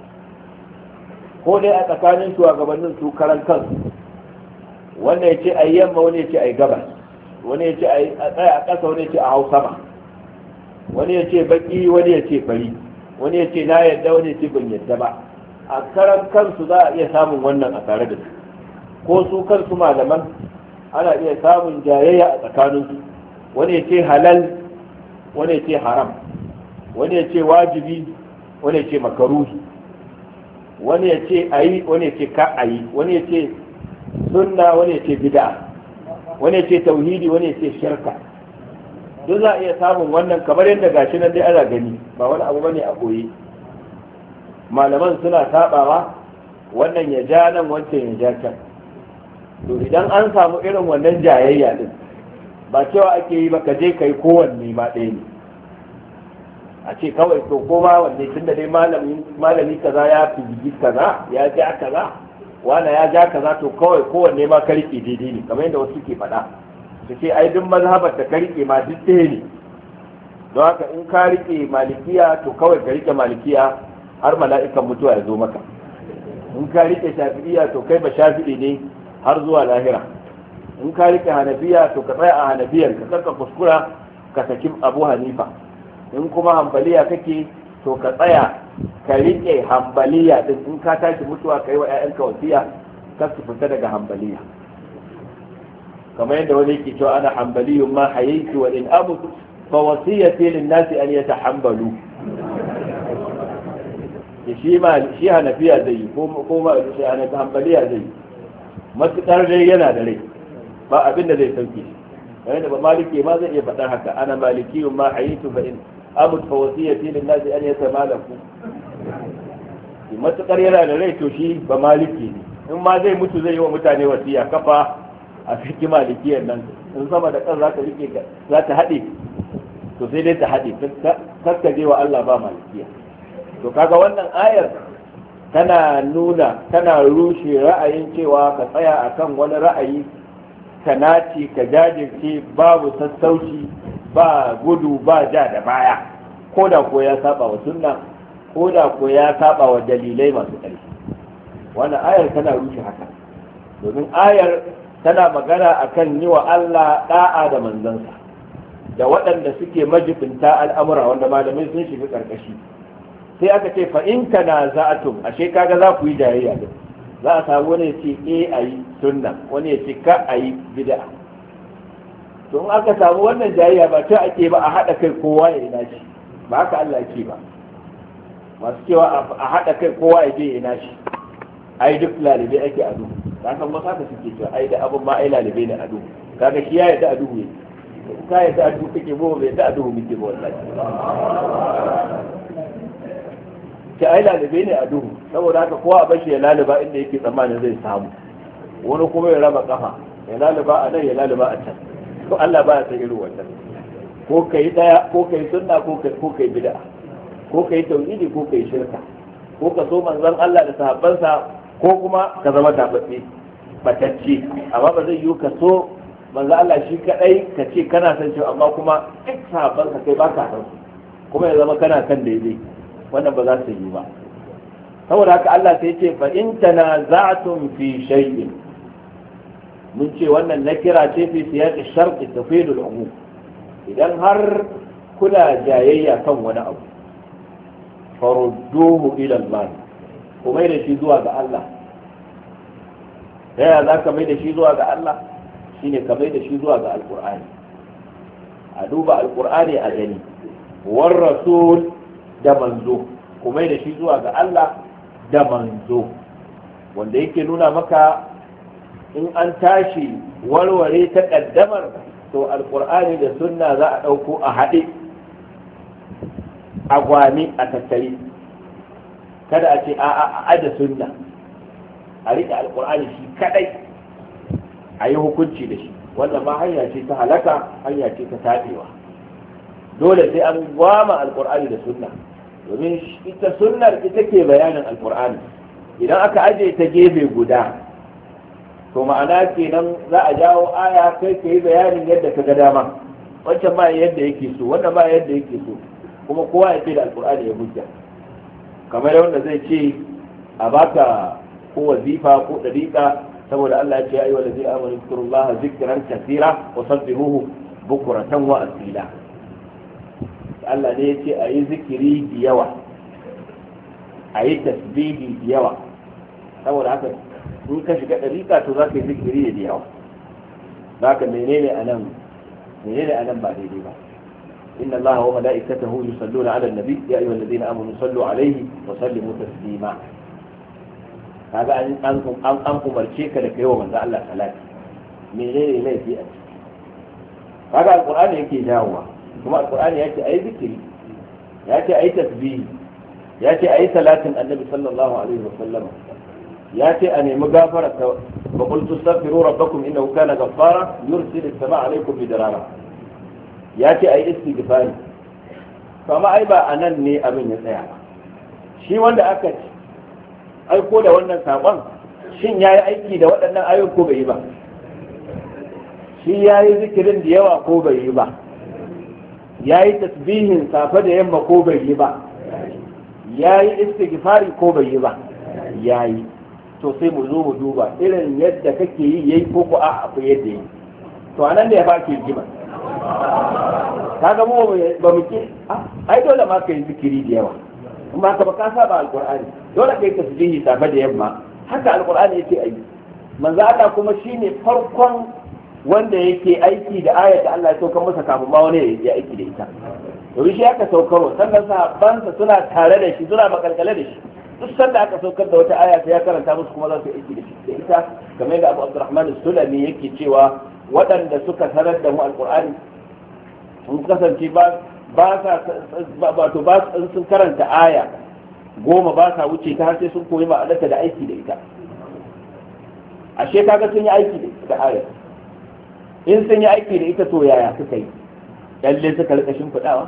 ko dai a tsakanin shugabannin su karan kansu, wanda ya ce a yamma, wani ya ce a yi gabas, wani ya ce a tsaya a ƙasa, wani ya ce a hau sama, wani ya ce baki, wani ya ce fari, wani ya ce na yadda, wani ya ce ban yadda ba. a karan kansu za a iya samun wannan a tare da su, ko su kansu malaman ana iya samun jayayya a tsakaninsu, wani ya ce halal, wani ya ce haram, wani ya ce wajibi, wani ya ce makaruhi, wani ya ce a yi, wani ya ce ka a yi, wani ya ce sunna, wani ya ce bid'a, wani ya ce tauhidi, wani ya ce shirka. duk za a iya samun wannan, kamar yadda gashi nan dai ana gani, ba wani abu bane a koyi. malaman suna sabawa, wannan ya ja nan, wancan ya ja can. to idan an samu irin wannan jayayya din, ba cewa ake yi ba ka je kai kowanne ma ɗaya ne, a ce kawai to koma wanne, tunda dai malami malami kaza ya fi kaza, ya ja kaza, wanda ya ja kaza, to kawai kowanne ma ka rike daidai ne, kamar yadda wasu ke faɗa su ce ai duk mazhabar da ka rike ma duk ɗaya ne. don haka in ka rike malikiya, to kawai ka rike malikiya har mala'ikan mutuwa ya zo maka. in ka rike shafi'iya, to kai ba shafi'i ne har zuwa lahira. in ka rike hanafiya, to ka tsaya a hanafiyar, ka karka kuskura ka saki abu hanifa. in kuma hambaliya kake, to ka tsaya ka rike hambaliya din, in ka tashi mutuwa ka yi wa 'ya'yanka wasiya kar su fita daga hambaliya. kamar yadda wani yake cewa ana hanbaliyun ma hayaitu wa in amut fa wasiyati lin nasi an yatahambalu shi ma shi hanafiya zai ko ko ma shi hanbaliya zai matukar dai yana da rai ba abin da zai sauke kamar da maliki ma zai iya faɗar haka ana malikiyun ma hayaitu fa in amut fa wasiyati lin nasi an yatamalaku matukar yana da rai to shi ba maliki ne in ma zai mutu zai yi wa mutane wasiya kafa a fiki malikiyar nan in sama da kan za ta rike za ta haɗe to sai dai ta haɗe kakka je wa Allah ba malikiya to kaga wannan ayar tana nuna tana rushe ra'ayin cewa ka tsaya akan wani ra'ayi ka naci ka jajirce babu sassauci ba gudu ba ja da baya ko da ko ya saba wa sunna ko da ko ya saba wa dalilai masu ƙarfi wannan ayar tana rushe haka domin ayar tana magana akan yi wa Allah da'a da manzansa da waɗanda suke majibinta al'amura wanda malamai sun shiga ƙarƙashi sai aka ce fa in kana za'atum ashe kaga za ku yi jayayya din za a samu wani ya ce eh ayi sunna wani ya ce ka ayi bid'a to in aka samu wannan jayayya ba ta ake ba a haɗa kai kowa ya ina shi ba haka Allah yake ba masu cewa a haɗa kai kowa ya je ya ina shi ai duk lalibai ake ado ka san ba haka suke cewa ai da abun ma ai lalibai ne ado kaga shi ya yadda ado ne ka yadda ado kake bo bai yadda ado muke ba wallahi ke ai lalibai ne ado saboda haka kowa a bashi ya laliba inda yake tsammanin zai samu wani kuma ya raba kafa ya laliba a nan ya laliba a can to Allah ba ya san irin wannan ko kai daya ko kai sunna ko kai ko kai bid'a ko kai tauhidi ko kai shirka ko ka so manzon Allah da sahabbansa ko kuma ka zama tabbace batacce amma ba zai yi ka so manzon Allah shi kadai ka ce kana san shi amma kuma duk sahabbansa kai baka san su kuma ya zama kana kan daidai wannan ba za su yi ba saboda haka Allah sai ce fa in tanaza'tum fi shay'in mun ce wannan nakira ce fi siyaqi sharti tufidu al-umum idan har kula jayayya kan wani abu farudduhu ila Allah ku mai da shi zuwa ga Allah yaya za ka mai da shi zuwa ga Allah shine ka mai da shi zuwa ga alqur'ani a duba alqur'ani a gani war rasul da manzo ku mai da shi zuwa ga Allah da manzo wanda yake nuna maka in an tashi warware ta kaddamar to alqur'ani da sunna za a dauko a haɗe a gwani a tattari kada a ce a aje sunna a riƙe alƙur'ani shi kadai a yi hukunci da shi wannan ma hanya ce ta halaka hanya ce ta taɓewa dole sai an gwama alƙur'ani da sunna domin ita sunnar ita ke bayanin alƙur'ani idan aka aje ta gefe guda to ma'ana kenan za a jawo aya kai ka yi bayanin yadda ka ga dama wancan ma yadda yake so wannan ma yadda yake so kuma kowa ya ce da alkur'ani ya hujja kamar wanda zai ce a baka ko wazifa ko dariqa saboda Allah ya ce ayyuhal ladzina amanu zkurullaha zikran kaseera wa sabbihuhu bukratan wa asila Allah ne ya ce ayi zikiri da yawa ayi tasbihi da yawa saboda haka in ka shiga dariqa to zaka yi zikiri da yawa zaka menene anan menene anan ba daidai ba إن الله وملائكته يصلون على النبي يا أيها الذين آمنوا صلوا عليه وسلموا تسليما هذا أنكم أنكم الشيك لك يوم أن الله ثلاث من غير لا في أجل هذا القرآن يأتي جاوة ثم القرآن يأتي أي ذكر يأتي أي تسبيح يأتي أي صلاة النبي صلى الله عليه وسلم يأتي أن مغافرة وقلت استغفروا ربكم إنه كان غفارا يرسل السماء عليكم بدرارا ya ce a yi istighfari to amma ai ba a nan ne abin ya tsaya ba shi wanda aka aiko da wannan sakon shin ya yi aiki da waɗannan ayoyi ko bai yi ba shi ya yi zikirin da yawa ko bai yi ba ya yi tasbihin safe da yamma ko bai yi ba ya yi istighfari ko bai yi ba ya yi to sai mu zo mu duba irin yadda kake yi yayi ko ko a akwai yadda yi to anan da ya fa ke jima kaga mu ba mu ke ai dole ma kai zikiri da yawa in ba ka ba ka saba alqur'ani dole kai tasbihi safe da yamma haka alqur'ani yake ayi manzo Allah kuma shine farkon wanda yake aiki da ayar da Allah ya saukar masa kafin ma wani ya aiki da ita to shi aka saukar sannan sahabbansa suna tare da shi suna makalkale da shi duk sanda aka saukar da wata aya sai ya karanta musu kuma za su aiki da shi da ita kamar yadda Abu Abdurrahman As-Sulami yake cewa waɗanda suka sanar da mu alqur'ani sun kasance ba ba sa wato ba sun karanta aya goma ba sa wuce ta har sai sun koyi ma'anarta da aiki da ita ashe kaga sun yi aiki da aya in sun yi aiki da ita to yaya suka yi lalle suka rika shimfiɗawa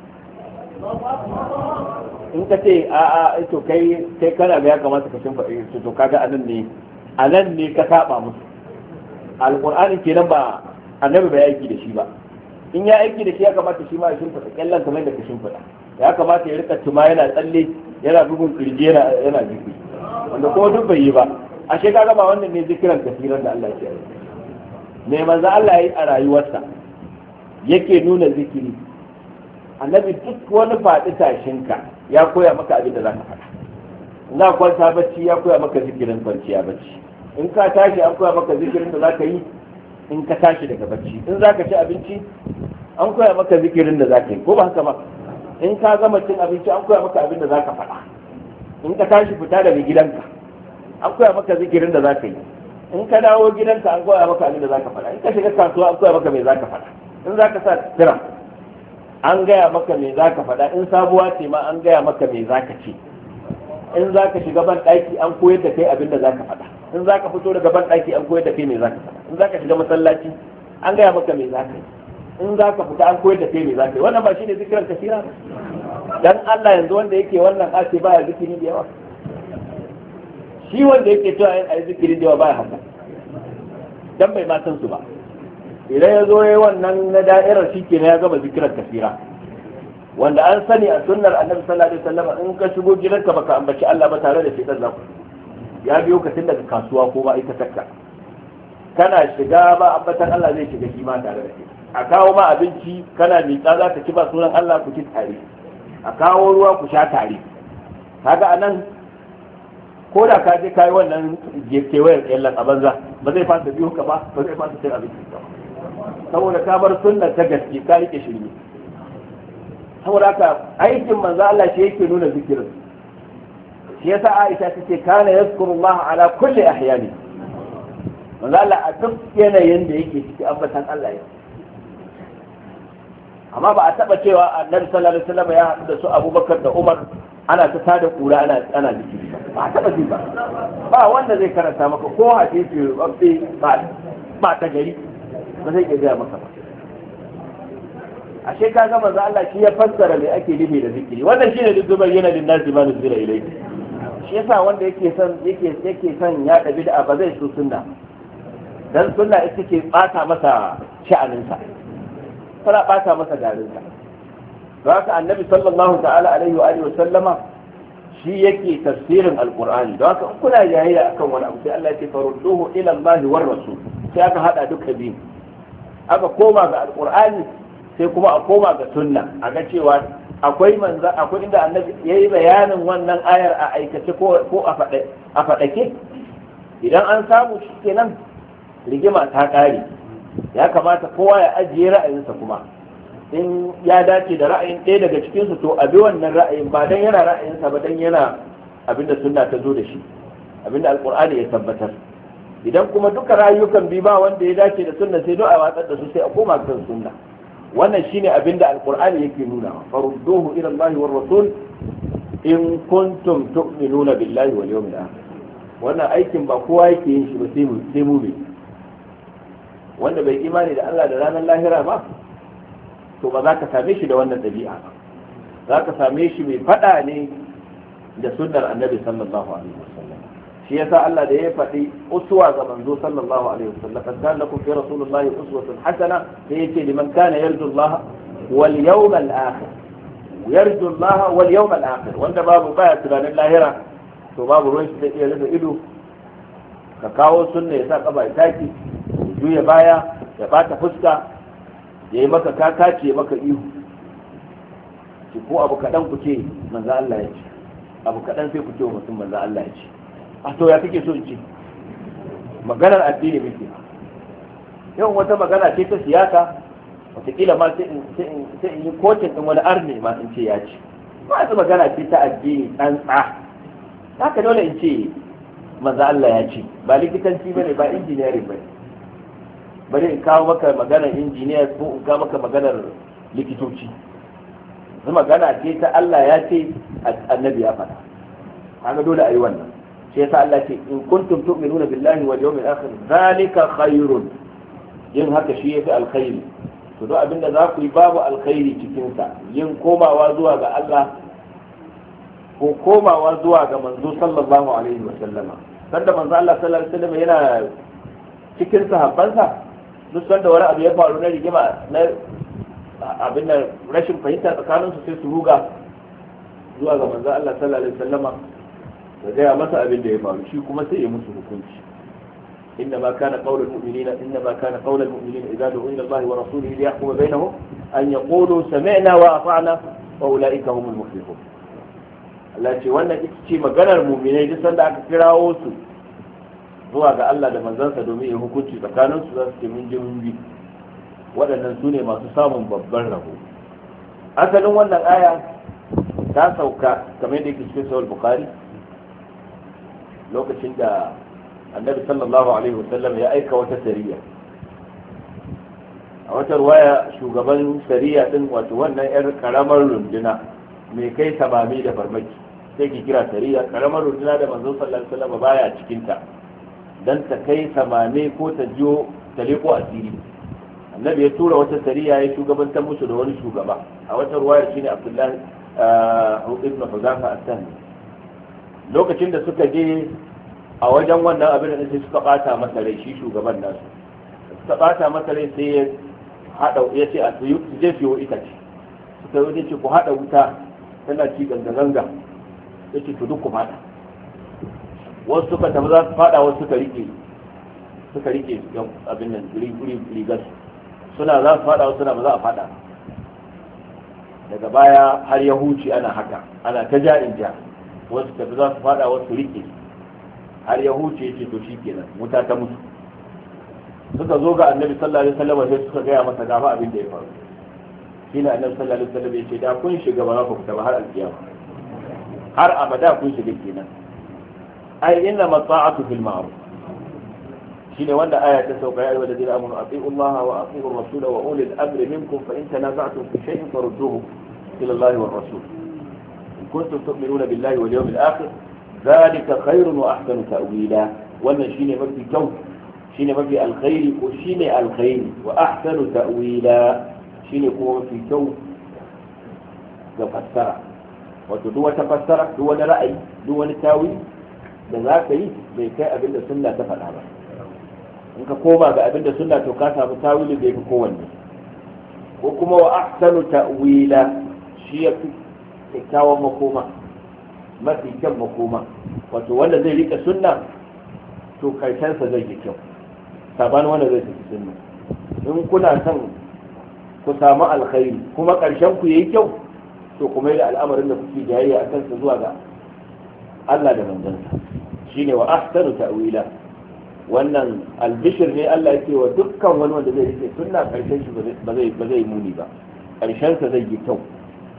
in ka ce a a to kai kai kana ga ya kamata ka shimfiɗa to kaga anan ne anan ne ka saba musu alqur'ani kenan ba annabi bai aiki da shi ba in ya aiki da shi ya kamata shi ma ya shimfiɗa kyallan kamar da ka shimfiɗa ya kamata ya rika tuma yana tsalle yana bugun kirji yana yana zikiri wanda kuma duk bai yi ba ashe kaga ba wannan ne zikiran kasiran da Allah ya yi me manzo Allah ya yi a rayuwarsa yake nuna zikiri annabi duk wani faɗi tashinka ya koya maka abin da za ka faɗa in za kwanta bacci ya koya maka zikirin kwanciya bacci in ka tashi an koya maka zikirin da za ka yi in ka tashi daga bacci in za ka ci abinci an koya maka zikirin da za ka yi ko ba haka ba in ka gama cin abinci an koya maka abin da za ka faɗa in ka tashi fita daga gidanka an koya maka zikirin da za ka yi in ka dawo gidanka an koya maka abin da za ka faɗa in ka shiga kasuwa an koya maka me za ka faɗa in za ka sa tira an gaya maka me za ka faɗa in sabuwa ce ma an gaya maka me za ka ce in za ka shiga ban ɗaki an koyar da kai abin da za ka faɗa in za ka fito daga ban ɗaki an koyar da kai me za ka faɗa in za ka shiga masallaci an gaya maka me za ka yi in za ka fita an koyar da kai me za ka yi wannan ba shine zikiran kasira ba dan Allah yanzu wanda yake wannan ake baya zikiri da yawa shi wanda yake cewa yin ayi zikiri da yawa baya haka dan bai ma san su ba idan ya zo yayi wannan na da'irar shi kenan ya gama zikiran kasira wanda an sani a sunnar annabi sallallahu alaihi wasallam in ka shigo gidanka baka ambaci Allah ba tare da shaitan zaku ya biyo ka tun daga kasuwa ko ba ita takka kana shiga ba ambatan Allah zai shiga shi ma tare da kai a kawo ma abinci kana miƙa za ka ci ba sunan Allah ku ci tare a kawo ruwa ku sha tare kaga anan ko da ka je kai wannan kewayar kyallan a banza ba zai fasa biyo ka ba ba zai fasa cin abinci ba saboda ka bar sunnar ta gaske ka rike shirme saboda haka aikin manzo Allah shi yake nuna zikirin shi yasa Aisha tace kana yazkurullah ala kulli ahyani manzo Allah a duk yanayin da yake ciki ambatan Allah yake amma ba a taba cewa annabi sallallahu alaihi wasallam ya haɗu da su Abubakar da Umar ana ta tada kura ana ana zikiri ba a taba ji ba ba wanda zai karanta maka ko hadisi ba ba ta gari ba zai iya maka ba ashe ka ga manzo Allah shi ya fassara me ake nufi da zikiri wannan shine duk bayyana lin nasi ma nuzila ilayhi shi yasa wanda yake son yake yake son ya da bid'a ba zai so sunna dan sunna ita ke bata masa sha'aninsa tana bata masa garinsa don haka annabi sallallahu ta'ala alaihi wa alihi wa sallama shi yake tafsirin alqur'ani don haka in kuna jayayya akan wani abu sai Allah ya ce farudduhu ila Allah war rasul sai aka hada duka biyu aka koma ga alqur'ani sai kuma a koma ga sunna a ga cewa akwai manza akwai inda annabi yayi bayanin wannan ayar a aikace ko ko a fade a fadake idan an samu shi kenan rigima ta kare ya kamata kowa ya ajiye ra'ayinsa kuma in ya dace da ra'ayin ɗaya daga cikinsu to a bi wannan ra'ayin ba dan yana ra'ayinsa ba dan yana abinda sunna ta zo da shi abinda alqur'ani ya tabbatar idan kuma duka rayukan bi ba wanda ya dace da sunna sai do a watsar da su sai a koma kan sunna wannan shine abinda alqur'ani yake nuna farudduhu ila Allah war rasul in kuntum tu'minuna billahi wal yawmil akhir wannan aikin ba kowa yake yin shi ba sai mu sai mu bi wanda bai imani da Allah da ranar lahira ba to ba za ka same shi da wannan dabi'a ba za ka same shi mai fada ne da sunnar annabi sallallahu alaihi wasallam shi yasa Allah da ya faɗi uswa ga manzo sallallahu alaihi wasallam kan kana lakum fi rasulillahi uswatun hasana sai yace liman kana yarju Allah wal yawmal akhir yarju Allah wal yawmal akhir wanda babu baya tunanin lahira to babu ruwan shi da iya rufe ido ka kawo sunna ya sa kaba ya taki juya baya ya bata fuska ya yi maka kakace maka ihu ki ko abu kaɗan ku ce manzo Allah ya ce abu kaɗan sai ku ce mutum manzo Allah ya ce a to ya kake so in ce maganar addini muke yawan wata magana ce ta siyasa wataƙila ma sai in yi kotun ɗin wani arne ma in ce ya ci ba su magana ce ta addini tsantsa haka dole in ce manzo Allah ya ce ba likitanci bane ba injiniyarin bane bari in kawo maka maganar injiniya ko in kawo maka maganar likitoci su magana ce ta Allah ya ce annabi ya faɗa haka dole a yi wannan sai yasa Allah ce in kuntum tu'minuna billahi wal yawmil akhir zalika khairun yin haka shi yafi alkhairi to duk abinda za ku yi babu alkhairi cikin sa yin komawa zuwa ga Allah ko komawa zuwa ga manzo sallallahu alaihi wa sallama sanda manzo Allah sallallahu alaihi wa sallama yana cikin sahabbansa duk sanda wani abu ya faru na rigima na abin da rashin fahimta tsakanin su sai su ruga zuwa ga manzo Allah sallallahu alaihi wa sallama da gaya masa abin da ya faru shi kuma sai ya musu hukunci إنما كان قول المؤمنين إنما كان قول المؤمنين إذا دعوا إلى الله ورسوله ليحكم بينهم أن يقولوا سمعنا وأطعنا وأولئك هم المفلحون. التي وانا اتشي مجانا المؤمنين جسا دعك كراوسو zuwa ga Allah da manzansa domin ya hukunci tsakaninsu za su ce mun je mun bi waɗannan su ne masu samun babban rabo. Asalin wannan aya ta sauka kamar yadda yake cikin sahih Bukhari lokacin da annabi sallallahu alaihi wasallam ya aika wata sariya a wata ruwaya shugaban sariya din wato wannan yar karamar runduna mai kai samami da farmaki sai ki kira sariya karamar runduna da manzon sallallahu alaihi wasallam baya cikin ta dan ta kai samame ko ta jiyo ta leko asiri annabi ya tura wata sariya ya shugabantar musu da wani shugaba a wata ruwaya shine abdullahi ibn huzafa as-sahmi lokacin da suka je a wajen wannan abin da sai suka bata masa rai shi shugaban nasu suka bata masa rai sai ya hada ya ce a su je fiyo ita ce suka yi ce ku hada wuta tana ci ganga ganga ya ce to duk ku fada wasu suka tafi za su fada wasu suka rike suka rike abin nan rigar suna za su fada wasu suna ba za a fada daga baya har ya huce ana haka ana ta ja in ja wasu tafi za su fada wasu rike har ya huce ce to shi kenan wuta ta mutu suka zo ga annabi sallallahu alaihi wasallam sai suka gaya masa gaba abin da ya faru shi ne annabi sallallahu alaihi wasallam ya ce da kun shiga ba za ku fita ba har alkiyama har abada kun shiga kenan ai inna mata'atu fil ma'ruf shine wanda aya ta sauka ya ayyuhal ladina amanu atiiu Allah wa atiiu ar-rasul wa ulil amri minkum fa in tanaza'tum fi shay'in farudduhu ila Allah wa ar-rasul in kuntum tu'minuna billahi wal yawmil akhir ذلك خير وأحسن تأويلا wannan shine mafi kyau shine mafi alkhairi ko shine alkhairi wa ahsanu ta'wila shine kuma mafi kyau ga fassara wato duk wata fassara duk wani ra'ayi duk wani tawili da za ka yi bai kai abin da sunna ta faɗa ba in ka koma ga abin da sunna to ka samu tawili da yake kowanne ko kuma wa ahsanu ta'wila shi ya fi kyakkyawan makoma mafi kyan makoma wato wanda zai rika sunna to karshensa zai yi kyau sabanin wanda zai tafi sunna in kuna son ku samu alkhairi kuma karshen ku yayi kyau to kuma yi al'amarin da kuke jayayya akan sa zuwa ga Allah da manzansa shine wa ahsanu ta'wila wannan albishir ne Allah yake wa dukkan wani wanda zai rike sunna karshen shi ba zai ba zai muni ba karshen sa zai yi kyau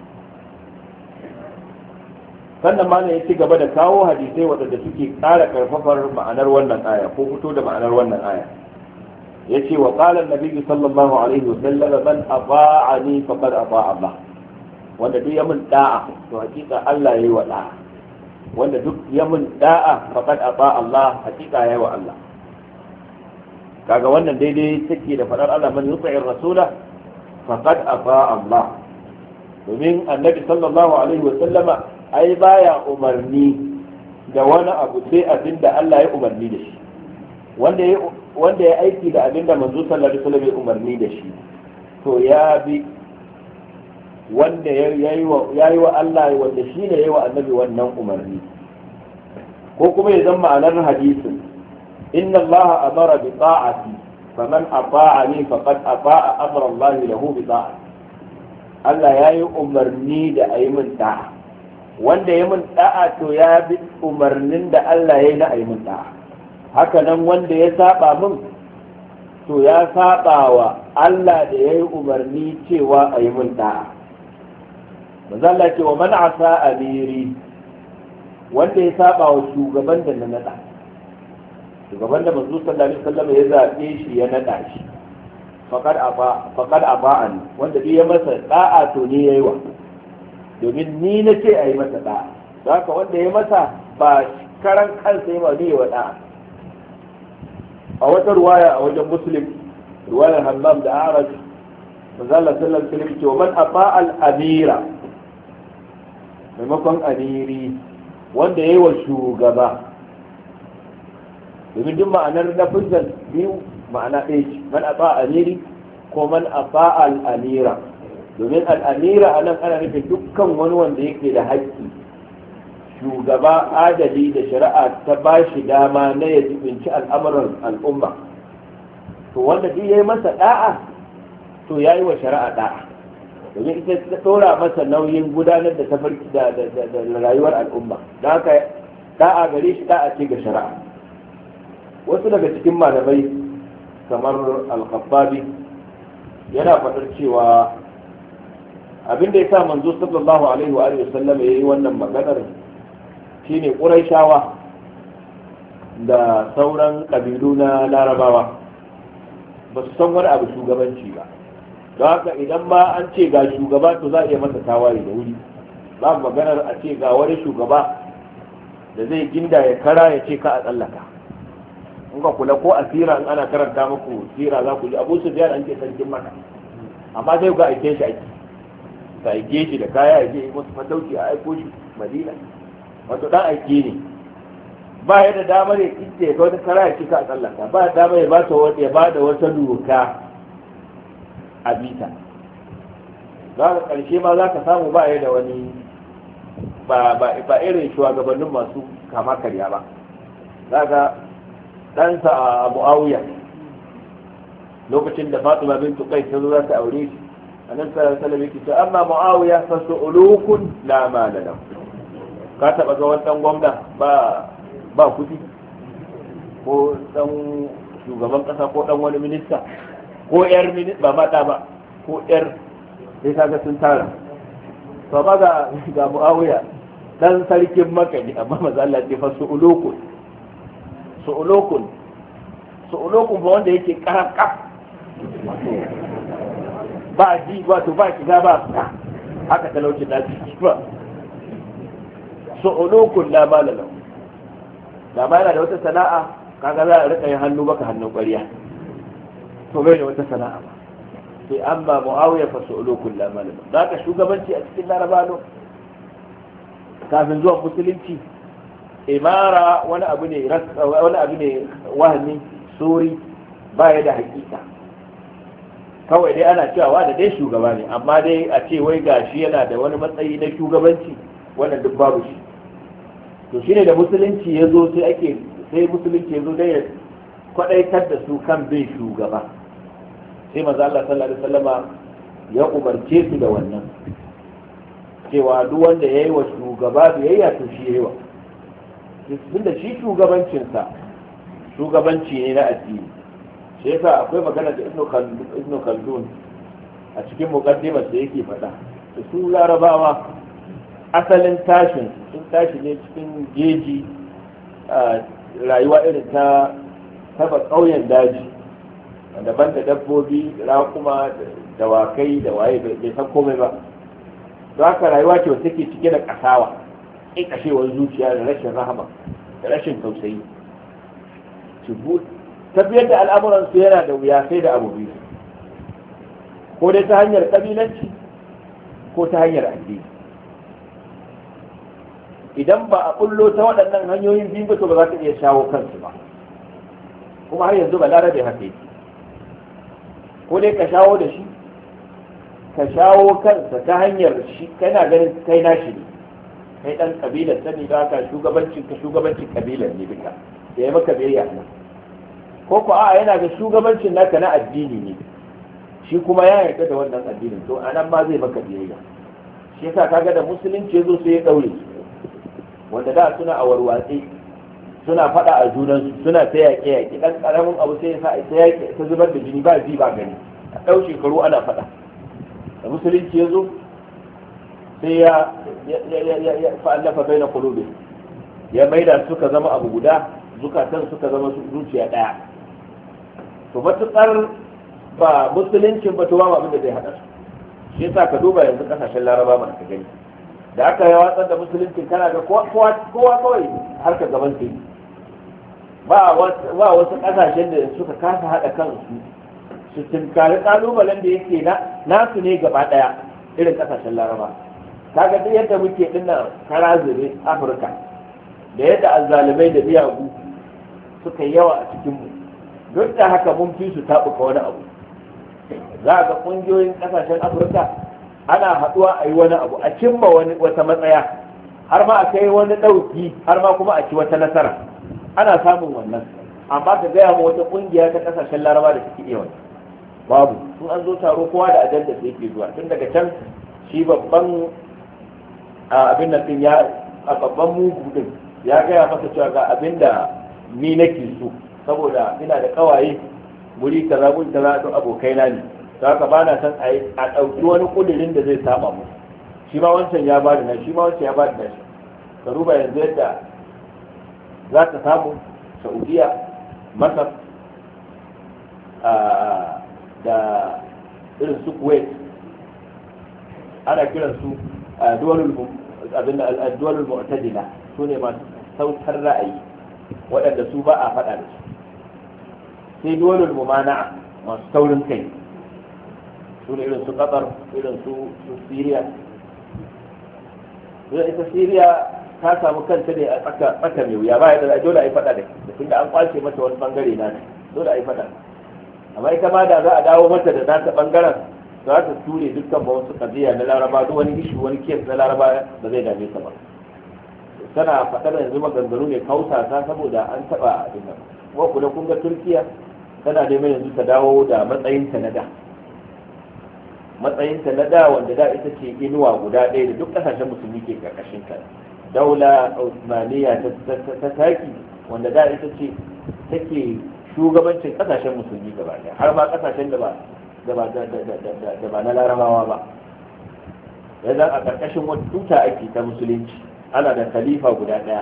sannan malam ya ci gaba da kawo hadisai waɗanda suke ƙara ƙarfafar ma'anar wannan aya ko fito da ma'anar wannan aya ya ce wa ƙalar nabi sallallahu alaihi wa sallam man ata'ani faqad ata'a Allah wanda duk ya mun da'a to hakika Allah yayi wa da'a wanda duk ya mun da'a faqad ata'a Allah hakika yayi wa Allah kaga wannan daidai take da faɗar Allah man yuti'ir rasula faqad ata'a Allah domin annabi sallallahu alaihi wa sallama ai baya umarni da wani abu sai abinda Allah ya umarni da shi wanda ya wanda ya aiki da abinda manzo sallallahu alaihi wasallam ya umarni da shi to ya bi wanda yayi wa yayi wa Allah wanda shine yayi wa annabi wannan umarni ko kuma ya zama ma'anar hadisin inna Allah amara bi ta'ati faman ata'ani faqad ata'a amra Allah lahu bi ta'ati Allah yayi umarni da ayi min da'a wanda ya mun da'a to ya bi umarnin da Allah ya yi na ayi mun da'a haka nan wanda ya saba min to ya saba wa Allah da yayi umarni cewa a yi mun da'a. manzo Allah ce wa man asa amiri, wanda ya saba wa shugaban da na nada, shugaban da manzo sallallahu alaihi wasallam ya zabe shi ya nada shi, faqad aba faqad aba'ani, wanda duk ya masa da'a to ni yayi wa, domin ni na ce a yi masa da'a. haka wanda ya masa ba karan kansa ya ba ni wa da'a. a wata ruwaya a wajen muslim, ruwayar Hammam da A'raj, manzo Allah sallallahu alaihi wasallam ce wa man aba al-amira, maimakon amiri, wanda ya yi wa shugaba, domin duk ma'anar na fuzzan biyu ma'ana ɗaya ce, man aba amiri ko man aba al-amira, domin al-amira a nan ana nufin dukkan wani wanda yake da haƙƙi, shugaba adali da shari'a ta ba shi dama na ya jibinci al'amuran al'umma, to wanda duk ya yi masa da'a to ya yi wa shari'a da'a, domin ita ta ɗora masa nauyin gudanar da tafarki da rayuwar al'umma, don haka da'a gare shi da'a ce ga shari'a. wasu daga cikin malamai kamar al-Khattabi yana faɗar cewa abin da ya sa manzo sallallahu alaihi wa alihi wasallam yayi wannan maganar shine Qurayshawa da sauran kabilu na Larabawa ba su san wani abu shugabanci ba, don haka idan ma an ce ga shugaba to za a iya masa tawaye da wuri. ba maganar a ce ga wani shugaba da zai ginda ya kara ya ce ka a tsallaka. in ka kula ko asira in ana karanta muku sira za ku ji Abu Sufyan an ce sarkin Makka, amma sai ga aike shi aiki ka aike shi da kaya ya je musu fatauci a aiko shi Madina, wato dan aike ne, ba ya da damar ya kice ga wata kara ya ce ka a tsallaka, ba da damar ya ba ta wata ya ba da wata doka a bita. za ka karshe ma za ka samu ba ya da wani ba irin shugabannin masu kama karya ba. za ka ɗansa a Muawiya lokacin da Fatima bintu Qais ta zo za ta aure shi, annabi sallallahu alaihi wasallam yake cewa amma Muawiya fa su'ulukun la mala lahu. ka taba ga wannan gwamna ba ba kudi, ko dan shugaban kasa ko dan wani minista ko yar minista ba mata ba ko yar sai kaga sun tara. to ba ga ga Muawiya dan sarkin Makka ne, amma manzo Allah ya fa su'ulukun su'ulukun su'ulukun ba wanda yake karaka ba ji wato ba shiga ba haka talauci da shi ba. su'ulukun la mala lahu, da ma yana da wata sana'a kaga za a rika yin hannu baka hannun ƙwariya, to bai da wata sana'a ba. sai amma Muawiya fa su'ulukun la mala lahu. da ka shugabanci a cikin Larabawa kafin zuwa musulunci, imara wani abu ne wani abu ne wahami suri, ba ya da hakika, kawai dai ana cewa da dai shugaba ne, amma dai a ce wai gashi yana da wani matsayi na shugabanci, wannan duk babu shi. to shine da musulunci ya zo sai ake sai musulunci ya zo dai ya kwadaitar da su kan bin shugaba, sai manzo Allah sallallahu alaihi wasallama ya umarce su da wannan cewa duk wanda yayi wa shugaba biyayya to shi yayi wa, tunda shi shugabancinsa shugabanci ne na addini. shi yasa akwai magana da Ibn Khaldun a cikin muqaddimar da yake faɗa, da su Larabawa asalin tashin sun tashi ne cikin jeji, rayuwa irin ta taba ƙauyen daji, daban da dabbobi, raƙuma, dawakai da waye bai san komai ba. don haka rayuwa ce wacce take cike da kasawa, ƙiƙashewar zuciya da rashin rahama da rashin tausayi. tafiyar da al'amuransu yana da wuya sai da abu biyu, ko dai ta hanyar ƙabilanci ko ta hanyar addini. idan ba a bullo ta waɗannan hanyoyin biyu ba to ba za ta iya shawo kansu ba, kuma har yanzu ba larabe haka yake. ko dai ka shawo da shi, ka shawo kansa ta hanyar shi kana ganin kai nashi ne, kai dan kabilar sani ba ka shugabancin ka shugabancin kabilar ne duka da ya maka biyayya nan, ko ko a yana ga shugabancin naka na addini ne, shi kuma ya yarda da wannan addinin, to anan ma zai maka biyayya. shi yasa kaga da musulunci yazo sai ya daure su, wanda da suna a warwatse suna faɗa a junansu suna ta yaƙe yaƙe ɗan ƙaramin abu sai ya sa ta yaƙe ta zubar da jini ba ji ba gani a ɗau shekaru ana faɗa. Da musulunci ya zo sai ya fa'allafa bai na kulube ya maida suka zama abu guda, zukatan suka zama zuciya ɗaya. To matuƙar ba musuluncin ba to ba abin da zai haɗa su. Shi yasa ka duba yanzu ƙasashen laraba mana ka gani da aka yi watsar da musuluncin kana ga kowa kawai har ka gaban su ba wasu ƙasashen da suka kasa haɗa kansu su tunkari ƙalubalen da yake nasu ne gaba ɗaya irin ƙasashen laraba. Kaga duk yadda muke dinnan kara zube Afirka da yadda azzalumai da biyagu suka yi yawa a cikinmu, duk da haka mun fi su taɓuka wani abu. Za a ga ƙungiyoyin ƙasashen Afirka ana haɗuwa a yi wani abu a cimma wata matsaya har ma a kai wani ɗauki har ma kuma a ci wata nasara, ana samun wannan. Amma ka gaya ma wata ƙungiya ta ƙasashen laraba da suke iya wani babu. Sun an zo taro kowa da ajanda da yake zuwa tun daga can shi babban abin nan din ya a babban mugu din ya gaya masa cewa ga abin da ni nake so saboda ina da kawaye muri kaza mun kaza to abokai na ne, don haka bana san a a dauki wani kudirin da zai saba mu. Shi ma wancan ya bada nan, shi ma wancan ya bada nan. Ka duba yanzu yadda za ka samu Saudiya, Masar da irin su Kuwait ana kiransu duwalul mu'tadila, su ne masu sautar ra'ayi waɗanda su ba a faɗa da su. Sai duwalul mumana'a masu taurin kai, su ne irin su Qatar, irin su Syria. Ita Syria ta samu kanta ne a tsaka mai wuya, ba yadda dole a yi faɗa da ita tunda an kwace mata wani bangare na ta, dole a yi faɗa. Amma ita ma da za a dawo mata da nata bangaren za ta ture dukkan ba wasu kabiya na laraba, duk wani ishu wani kes na laraba ba zai dame ta ba. Tana faɗar yanzu maganganu ne kausa ta saboda an taɓa abin nan. Kuma kula kun ga Turkiya tana neman yanzu ta dawo da matsayinta na da. Matsayinta na da wanda da ita ce inuwa guda ɗaya da duk ƙasashen musulmi ke ƙarƙashin ta. Daula Osmaniya ta taki wanda da ita ce take shugabancin ƙasashen musulmi gaba ɗaya, har ma ƙasashen da ba da ba na larabawa ba. Yanzu a ƙarƙashin wata tuta ake ta musulunci, ana da khalifa guda ɗaya.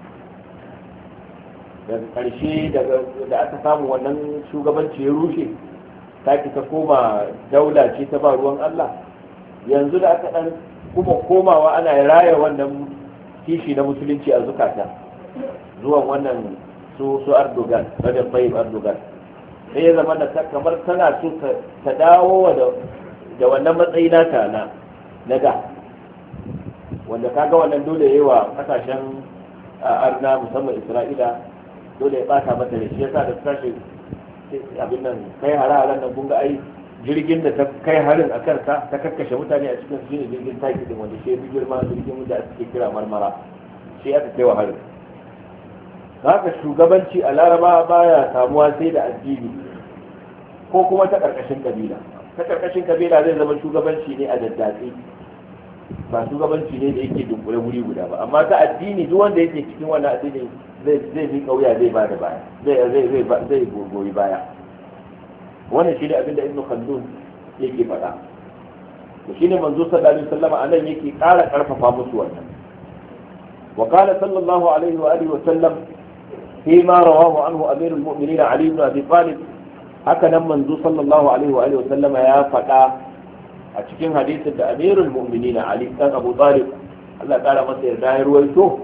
Daga ƙarshe da aka samu wannan shugabanci ya rushe, ta ki ta koma daula ce ta ba ruwan Allah. Yanzu da aka ɗan kuma komawa ana raya wannan kishi na musulunci a zukata zuwan wannan su su Erdogan, Recep Tayyip Erdogan, sai ya zama da kamar tana so ta dawo da wannan matsayi nata na na da, wanda kaga wannan dole yayi wa kasashen arna musamman Isra'ila dole ya bata mata da shi yasa da tashi abin nan kai hare-haren nan kun ga ai jirgin da ta kai harin a kansa ta kakkashe mutane a cikin shine jirgin taki din wanda shi girma jirgin da ake kira marmara, shi aka kai wa harin. Haka shugabanci a laraba baya samuwa sai da addini ko kuma ta karkashin kabila. Ta karkashin kabila zai zama shugabanci ne a daddatsi, ba shugabanci ne da yake dunkule wuri guda ba. Amma ta addini duk wanda yake cikin wannan addini zai zai bi kauya zai bada baya, zai zai zai zai goyi baya. Wannan shine abin da Ibn Khaldun yake faɗa. To shine manzo sallallahu alaihi wasallam anan yake ƙara ƙarfafa musu wannan. Wa qala sallallahu alaihi wa alihi wa sallam فيما رواه عنه أمير المؤمنين علي بن أبي طالب هكذا منذ صلى الله عليه وآله وسلم يا فتاة أتكين حديث أمير المؤمنين علي كان أبو طالب الله تعالى مسير داير ويتوه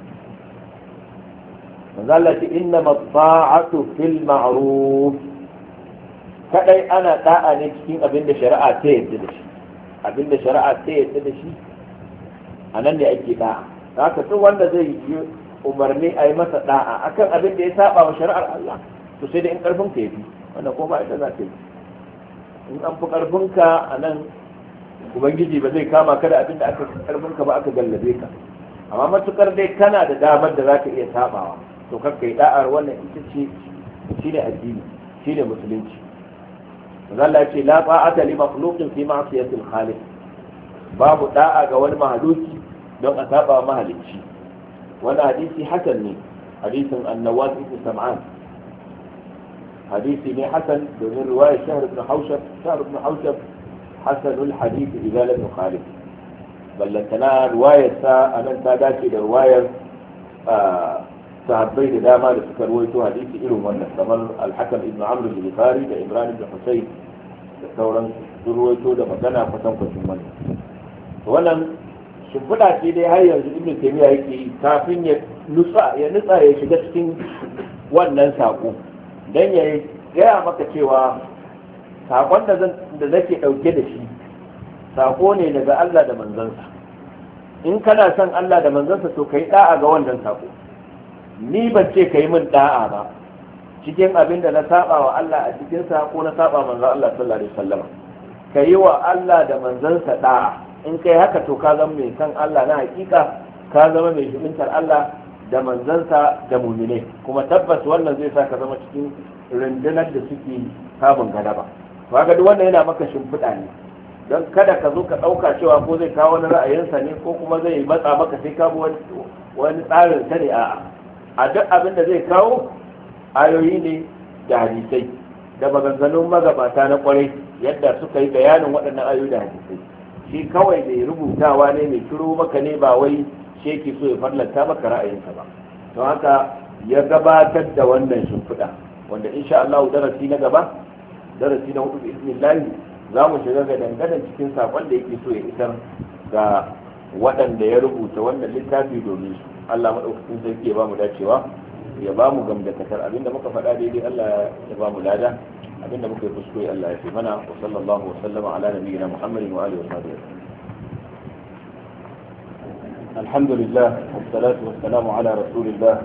قالت إنما الطاعة في المعروف كأي أنا تاء نتكين أبن شرعة تيد تدشي أبن شرعة تيد تدشي أنا اللي أجي تاء هكذا وانا زي umarni a yi masa da'a akan abin da ya saba wa shari'ar Allah, to sai da in karfin ka yafi wannan ko ba ita za ta yi. In an fi karfin ka a nan ubangiji ba zai kama ka da abin da aka karfin ka ba aka gallabe ka, amma matukar dai kana da damar da za ka iya sabawa to kakka yi da'ar wannan ita ce shine addini shine musulunci. Allah ya ce la ta'ata li makhluqin fi ma'siyatil khaliq, babu da'a ga wani mahaluki don a saba mahalicci. wani hadisi hasan ne hadisin annawas ibn sam'an hadisi ne hasan domin riwayar shahr ibn haushab shahr ibn haushab hasanul hadith idza lam yukhalif ballantana riwayar sa anan ta dace da riwayar sahabbai da dama da suka rawaito hadisi irin wannan kamar al-hakam ibn amr al-bukhari da imran ibn husayn da sauran su rawaito da magana kusan kusan wannan wannan shimfiɗa ce dai har yanzu ibn taymiya yake kafin ya nutsa ya nutsa ya shiga cikin wannan sako dan ya gaya maka cewa sakon da zan da nake dauke da shi sako ne daga Allah da manzansa in kana son Allah da manzansa to kai da'a ga wannan sako ni ban ce kai min da'a ba cikin abin da na saba wa Allah a cikin sa ko na saba manzon Allah sallallahu alaihi wasallam kai wa Allah da manzansa da'a in kai haka to ka zama mai san Allah na hakika ka zama mai shubintar Allah da manzansa da mu'mine kuma tabbas wannan zai sa ka zama cikin rundunar da suke kamun galaba to haka duk wannan yana maka shimfiɗa ne don kada ka zo ka ɗauka cewa ko zai kawo wani ra'ayinsa ne ko kuma zai matsa maka sai ka bi wani tsarin ta ne a'a a duk abin da zai kawo ayoyi ne da hadisai da maganganun magabata na kwarai yadda suka yi bayanin waɗannan ayoyi da hadisai shi kawai mai rubutawa ne mai kiro maka ne ba wai shi yake so ya farlanta maka ra'ayinsa ba to haka ya gabatar da wannan shimfiɗa wanda insha Allah darasi na gaba darasi na hudu bismillah za mu shiga ga dangane cikin sakon da yake so ya isar ga waɗanda ya rubuta wannan littafi domin su Allah madaukakin sarki ya ba mu dacewa ya ba mu gamdakatar abinda muka faɗa daidai Allah ya ba mu lada abinda muka yi kuskure Allah ya fi mana wa sallallahu wa sallama ala nabiyyina Muhammadin wa alihi wa sahbihi alhamdulillah wassalatu wassalamu ala rasulillah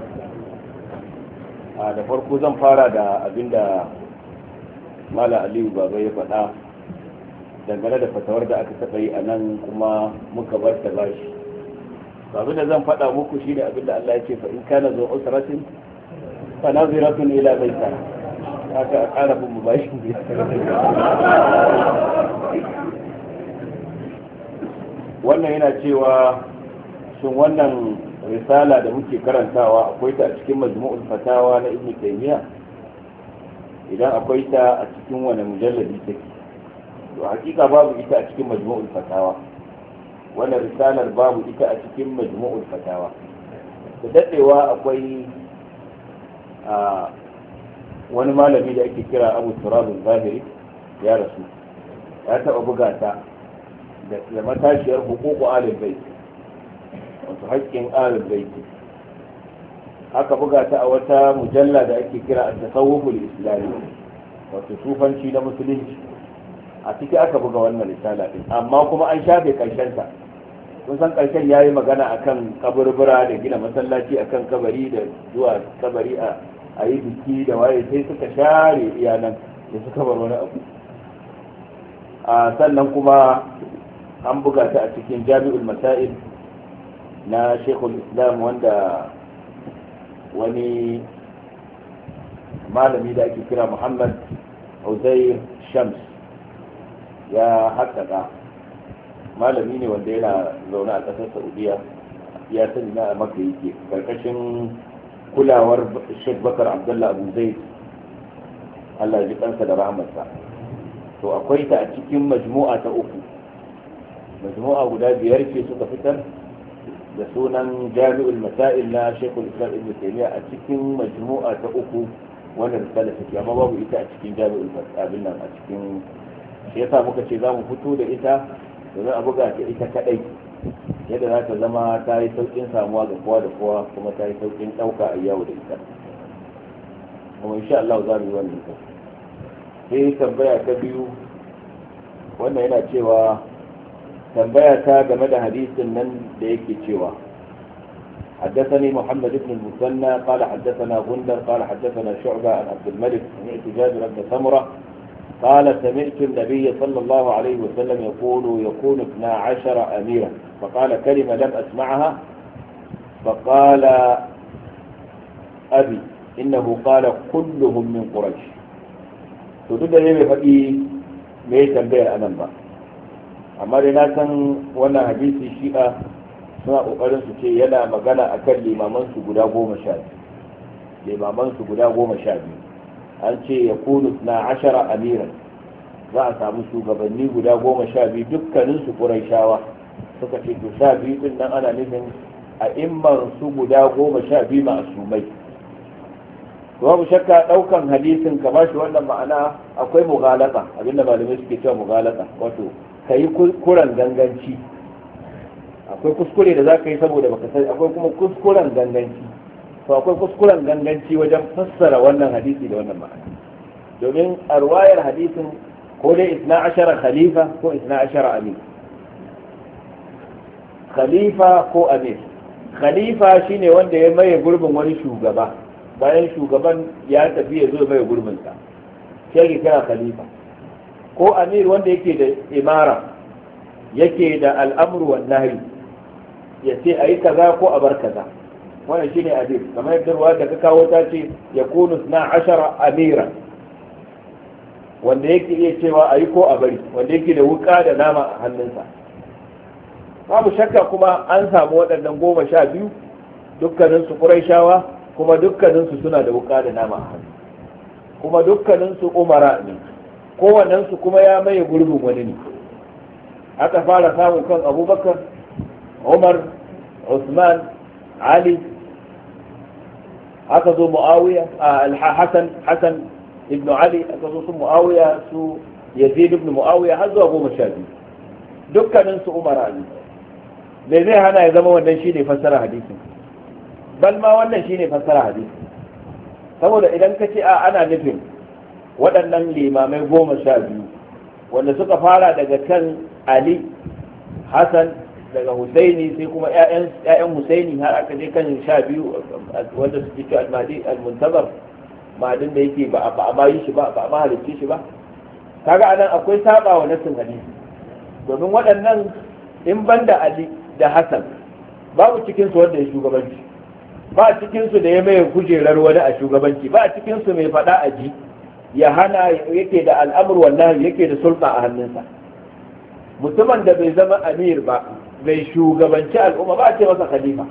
da farko zan fara da abinda Mala Aliyu Baba ya faɗa dangane da fatawar da aka taɓa yi a nan kuma muka bar ta bashi abin da zan faɗa muku shi ne abin da Allah ya ce fa in kana zo usratin fa naziratun ila maisara haka a ƙara bin mu bashi wannan yana cewa shin wannan risala da muke karantawa akwai ta a cikin majmu'ul fatawa na Ibn Taymiyyah idan akwai ta a cikin wani mujalladi take to hakika babu ita a cikin majmu'ul fatawa wannan risalar babu ita a cikin majmu'ul fatawa da dadewa akwai a wani malami da ake kira Abu Turab al-Zahiri ya rasu ya taba buga ta da matashiyar huququ ahlul bait wato haƙƙin ahlul bait aka buga ta a wata mujalla da ake kira at-tasawwuf al-islami wato sufanci na musulunci a ciki aka buga wannan risala din amma kuma an shafe karshen ta kun san karshen yayi magana akan kaburbura da gina masallaci akan kabari da zuwa kabari a ayi biki da waye sai suka share iyanan da suka bar wani abu a sannan kuma an buga ta a cikin Jami'ul Masail na Sheikhul Islam wanda wani malami da ake kira Muhammad Uzair Shams ya haƙaƙa malami ne wanda yana zaune a ƙasar Saudiya ya sani na maka yake karkashin kulawar Sheikh Bakar Abdullah Abu Zaid Allah ya ji kansa da rahmarsa to akwai ta a cikin majmu'a ta uku majmu'a guda biyar ce suka fitar da sunan Jami'ul Masail na Sheikhul Islam Ibn Taymiyyah a cikin majmu'a ta uku wannan risala take amma babu ita a cikin Jami'ul Masail nan a cikin shi yasa muka ce za mu fito da ita domin a buga ta ita kadai yadda za ta zama ta yi saukin samuwa ga kowa da kowa kuma ta yi saukin ɗauka a yawo da ita kuma insha Allah za mu yi wannan ita sai tambaya ta biyu wannan yana cewa tambaya ta game da hadisin nan da yake cewa حدثني محمد بن المثنى قال حدثنا غندر قال حدثنا شعبة عن عبد الملك سمعت جابر بن سمرة قال سمعت النبي صلى الله عليه وسلم يقول يكون اثنا عشر أميرا فقال كلمة لم أسمعها فقال أبي إنه قال كلهم من قريش تدد يمي فقي ميتا بير أنبا أما لناسا وانا حديث الشيئة suna kokarin su ce yana magana akan limaman su guda goma sha limaman su guda goma sha biyu. An ce ya kunu na ashara amiran, za a samu shugabanni guda goma sha biyu dukkanin su Qurayshawa. Suka ce to sha biyu din nan ana nufin a imman su guda goma sha biyu ma'asumai. Babu shakka daukan hadisin ka bashi wannan ma'ana akwai mughalata, abinda malamai suke cewa mughalata, wato kai kuran ganganci. Akwai kuskure da zaka yi saboda baka sani, akwai kuma kuskuren ganganci. To akwai kuskuren ganganci wajen fassara wannan hadisi da wannan ma'ana. Domin a ruwayar hadisin ko dai isna ashara khalifa ko isna ashara amir. Khalifa ko amir. Khalifa shine wanda ya maye gurbin wani shugaba, bayan shugaban ya tafi ya zo maye gurbin sa, sai kira khalifa. Ko amir wanda yake da imara, yake da al'amru wan nahi, ya ce ayi kaza ko a bar kaza. Wannan shine amir. Kamar yadda ruwa da ka kawo ta ce yakunu isna ashara amira, wanda yake iya cewa ayi ko a bari, wanda yake da wuka da nama a hannunsa. Babu shakka kuma an samu waɗannan goma sha biyu dukkaninsu Qurayshawa, kuma dukkaninsu suna da wuka da nama a hannu, kuma dukkaninsu umara ne, kowannensu kuma ya maye gurbin wani ne. Aka fara samun kan Abubakar, Umar, Usman, Ali, aka zo Muawiya, Hassan, Hassan ibn Ali, aka zo su Muawiya, su Yazid ibn Muawiya, har zuwa goma sha biyu. Dukkaninsu umara ne. Me zai hana ya zama wannan shine fassara hadisin? Bal ma wannan shine fassara hadisin. Saboda idan ka ce a ana nufin waɗannan limamai goma sha biyu wanda suka fara daga kan Ali, Hassan, daga Husaini, sai kuma ƴaƴan Husaini har aka je kan sha biyu wanda suke ce al-Mahdi al-Muntazar, madin da yake ba a ma yi shi ba, ba a ma halicce shi ba. Kaga anan akwai saba wa nassin hadisi, domin waɗannan in banda Ali da Hassan babu cikinsu wanda ya shugabanci, ba cikinsu da ya maye kujerar wani a shugabanci, ba cikinsu mai faɗa a ji ya hana, yake da al'amur wallahi, yake da sulta a hannunsa. Mutumin da bai zama amir ba, bai shugabanci al'umma ba a ce masa khalifa.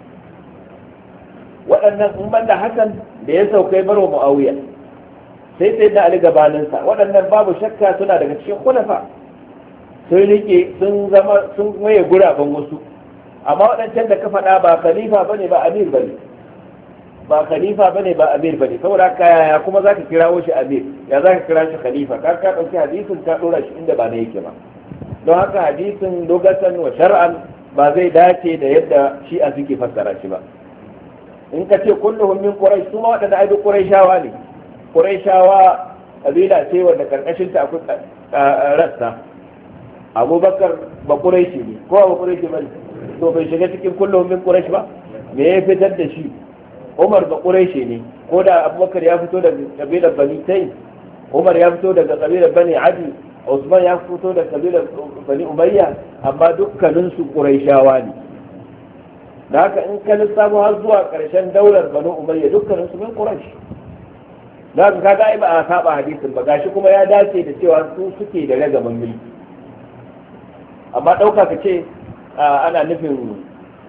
Waɗannan in banda Hassan da ya saukai baro Muawiya, sai sai da Ali gabaninsa, waɗannan babu shakka suna daga cikin khulafa, sun rike sun zama sun maye guraben wasu. Amma waɗancan da ka faɗa ba khalifa bane ba amir bane, ba khalifa bane ba amir bane. Saboda kaya kuma zaka kirawo shi amir, ya zaka kira shi khalifa? ka ka dauki hadisin ka dora shi inda ba na yake ba. Don haka hadisin lugatan wa shar'an ba zai dace da yadda shi a suke fassara shi ba. In ka ce kulluhum min quraish, su ma waɗanda ai duk quraishawa ne. Quraishawa kabila ce wanda karkashin ta akwai rassa. Abubakar ba quraishi ne, ko ba quraishi bane, to bai shiga cikin kullum min quraish ba? Me ya fitar da shi? Umar ba quraishi ne, ko da Abubakar ya fito daga kabilar Bani Taym, Umar ya fito daga kabilar Bani Adi, Usman ya fito daga kabilar Bani Umayya, amma dukkanin su quraishawa ne. Da haka in ka lissafo har zuwa karshen daular Bani Umayya dukkanin su min quraish. Da haka kaga ai ba a saba hadisin ba, gashi kuma ya dace da cewa su suke da ragaman mulki. Amma ɗauka ka ce ana nufin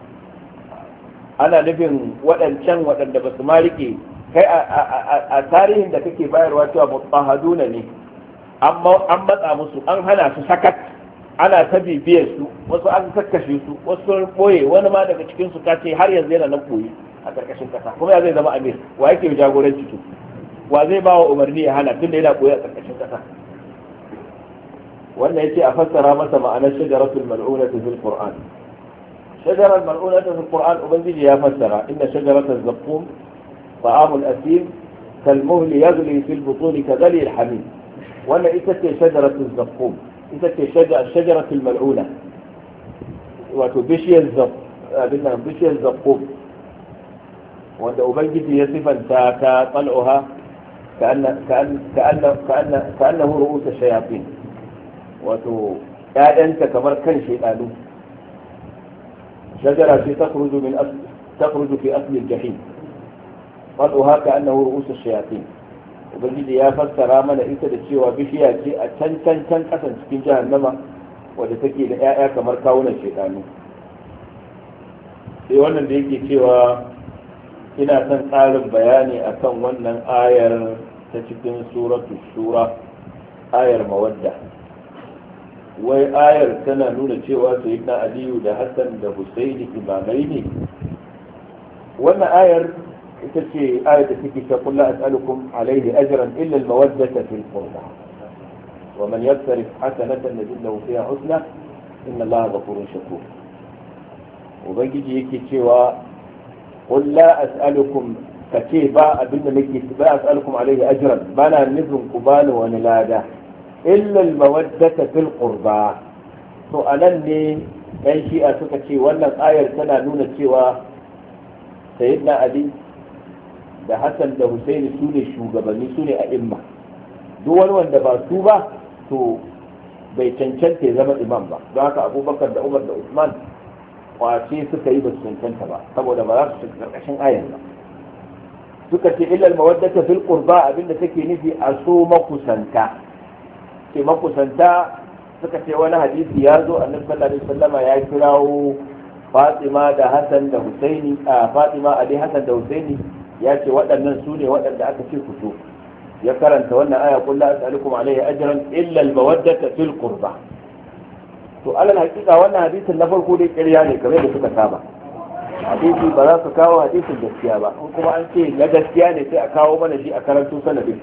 ana nufin waɗancan waɗanda ba su ma rike, kai a tarihin da kake bayarwa cewa mutahaduna ne, an matsa musu, an hana su sakat, ana ta bibiyar su, wasu an kakkashe su, wasu sun ɓoye, wani ma daga cikin su kace har yanzu yana nan ɓoye a ƙarƙashin ƙasa, kuma ya zai zama amir? Wa yake jagoranci to? Wa zai ba wa umarni ya hana tun da yana ɓoye a ƙarƙashin ƙasa? wannan yace a fassara masa ma'anar shajaratul mal'unatu fil qur'an. shajarar mal'unatu fil qur'an ubangiji ya fassara inna shajaratal zaqqum ta'amul asim kalmuhl yaghli fil butun kadhali al hamim. wannan ita ce shajaratul zaqqum, ita ce shajaratul mal'una, wato bishiyar zaqqum, bishiyar zaqqum wanda ubangiji ya sifanta ta tsal'uha ka'annahu ru'usa shayatin, wato ƴaƴanta kamar kan shaydanu. shajara ce takhruju min asl takhruju fi asl al-jahim, tsal'uha ka'annahu ru'usa shayatin. ubangiji ya fassara mana ita da cewa bishiya ce a can can can kasan cikin jahannama wadda take da ƴaƴa kamar kawunan shaydanu. sai wannan da yake cewa ina son ƙarin bayani akan wannan ayar ta cikin suratu shura, ayar mawadda. wai ayar tana nuna cewa sayyidina aliyu da hassan da husaini imamai ne. wannan ayar ita ce ayar da take ta kullu as'alukum alayhi ajran illa al-mawaddata fil qurba wa man yaqtarif hasanatan najid lahu fiha husna inna allaha ghafurun shakur. ubangiji yake cewa qul la as'alukum kace ba abinda nake ba as'alukum alayhi ajran bana nufin ku bani wani lada illa al-mawaddata fil qurba. to anan ne yan shi'a suka ce wannan ayar tana nuna cewa sayyidina ali da hassan da husaini su ne shugabanni, su ne a imma. duk wani wanda ba su ba to bai cancanta ya zama imam ba. don haka abubakar da umar da usman kwace suka yi ba su cancanta ba, saboda ba za su shiga karkashin ayar ba. suka ce illal mawaddata fil qurba, abinda take nufi a so makusanta. ce makusanta suka ce wani hadisi ya zo annabi sallallahu alaihi wasallama ya kirawo Fatima da Hassan da Husaini, a Fatima Ali Hassan da Husaini, ya ce waɗannan su ne waɗanda aka ce ku so. ya karanta wannan aya kullu as'alukum alayhi ajran illa al-mawaddata fil qurba. to alal haqiqa wannan hadisin na farko dai ƙarya ne kamar da suka saba. hadisi ba za su kawo hadisin gaskiya ba, in kuma an ce na gaskiya ne sai a kawo mana shi a karanto sanadin.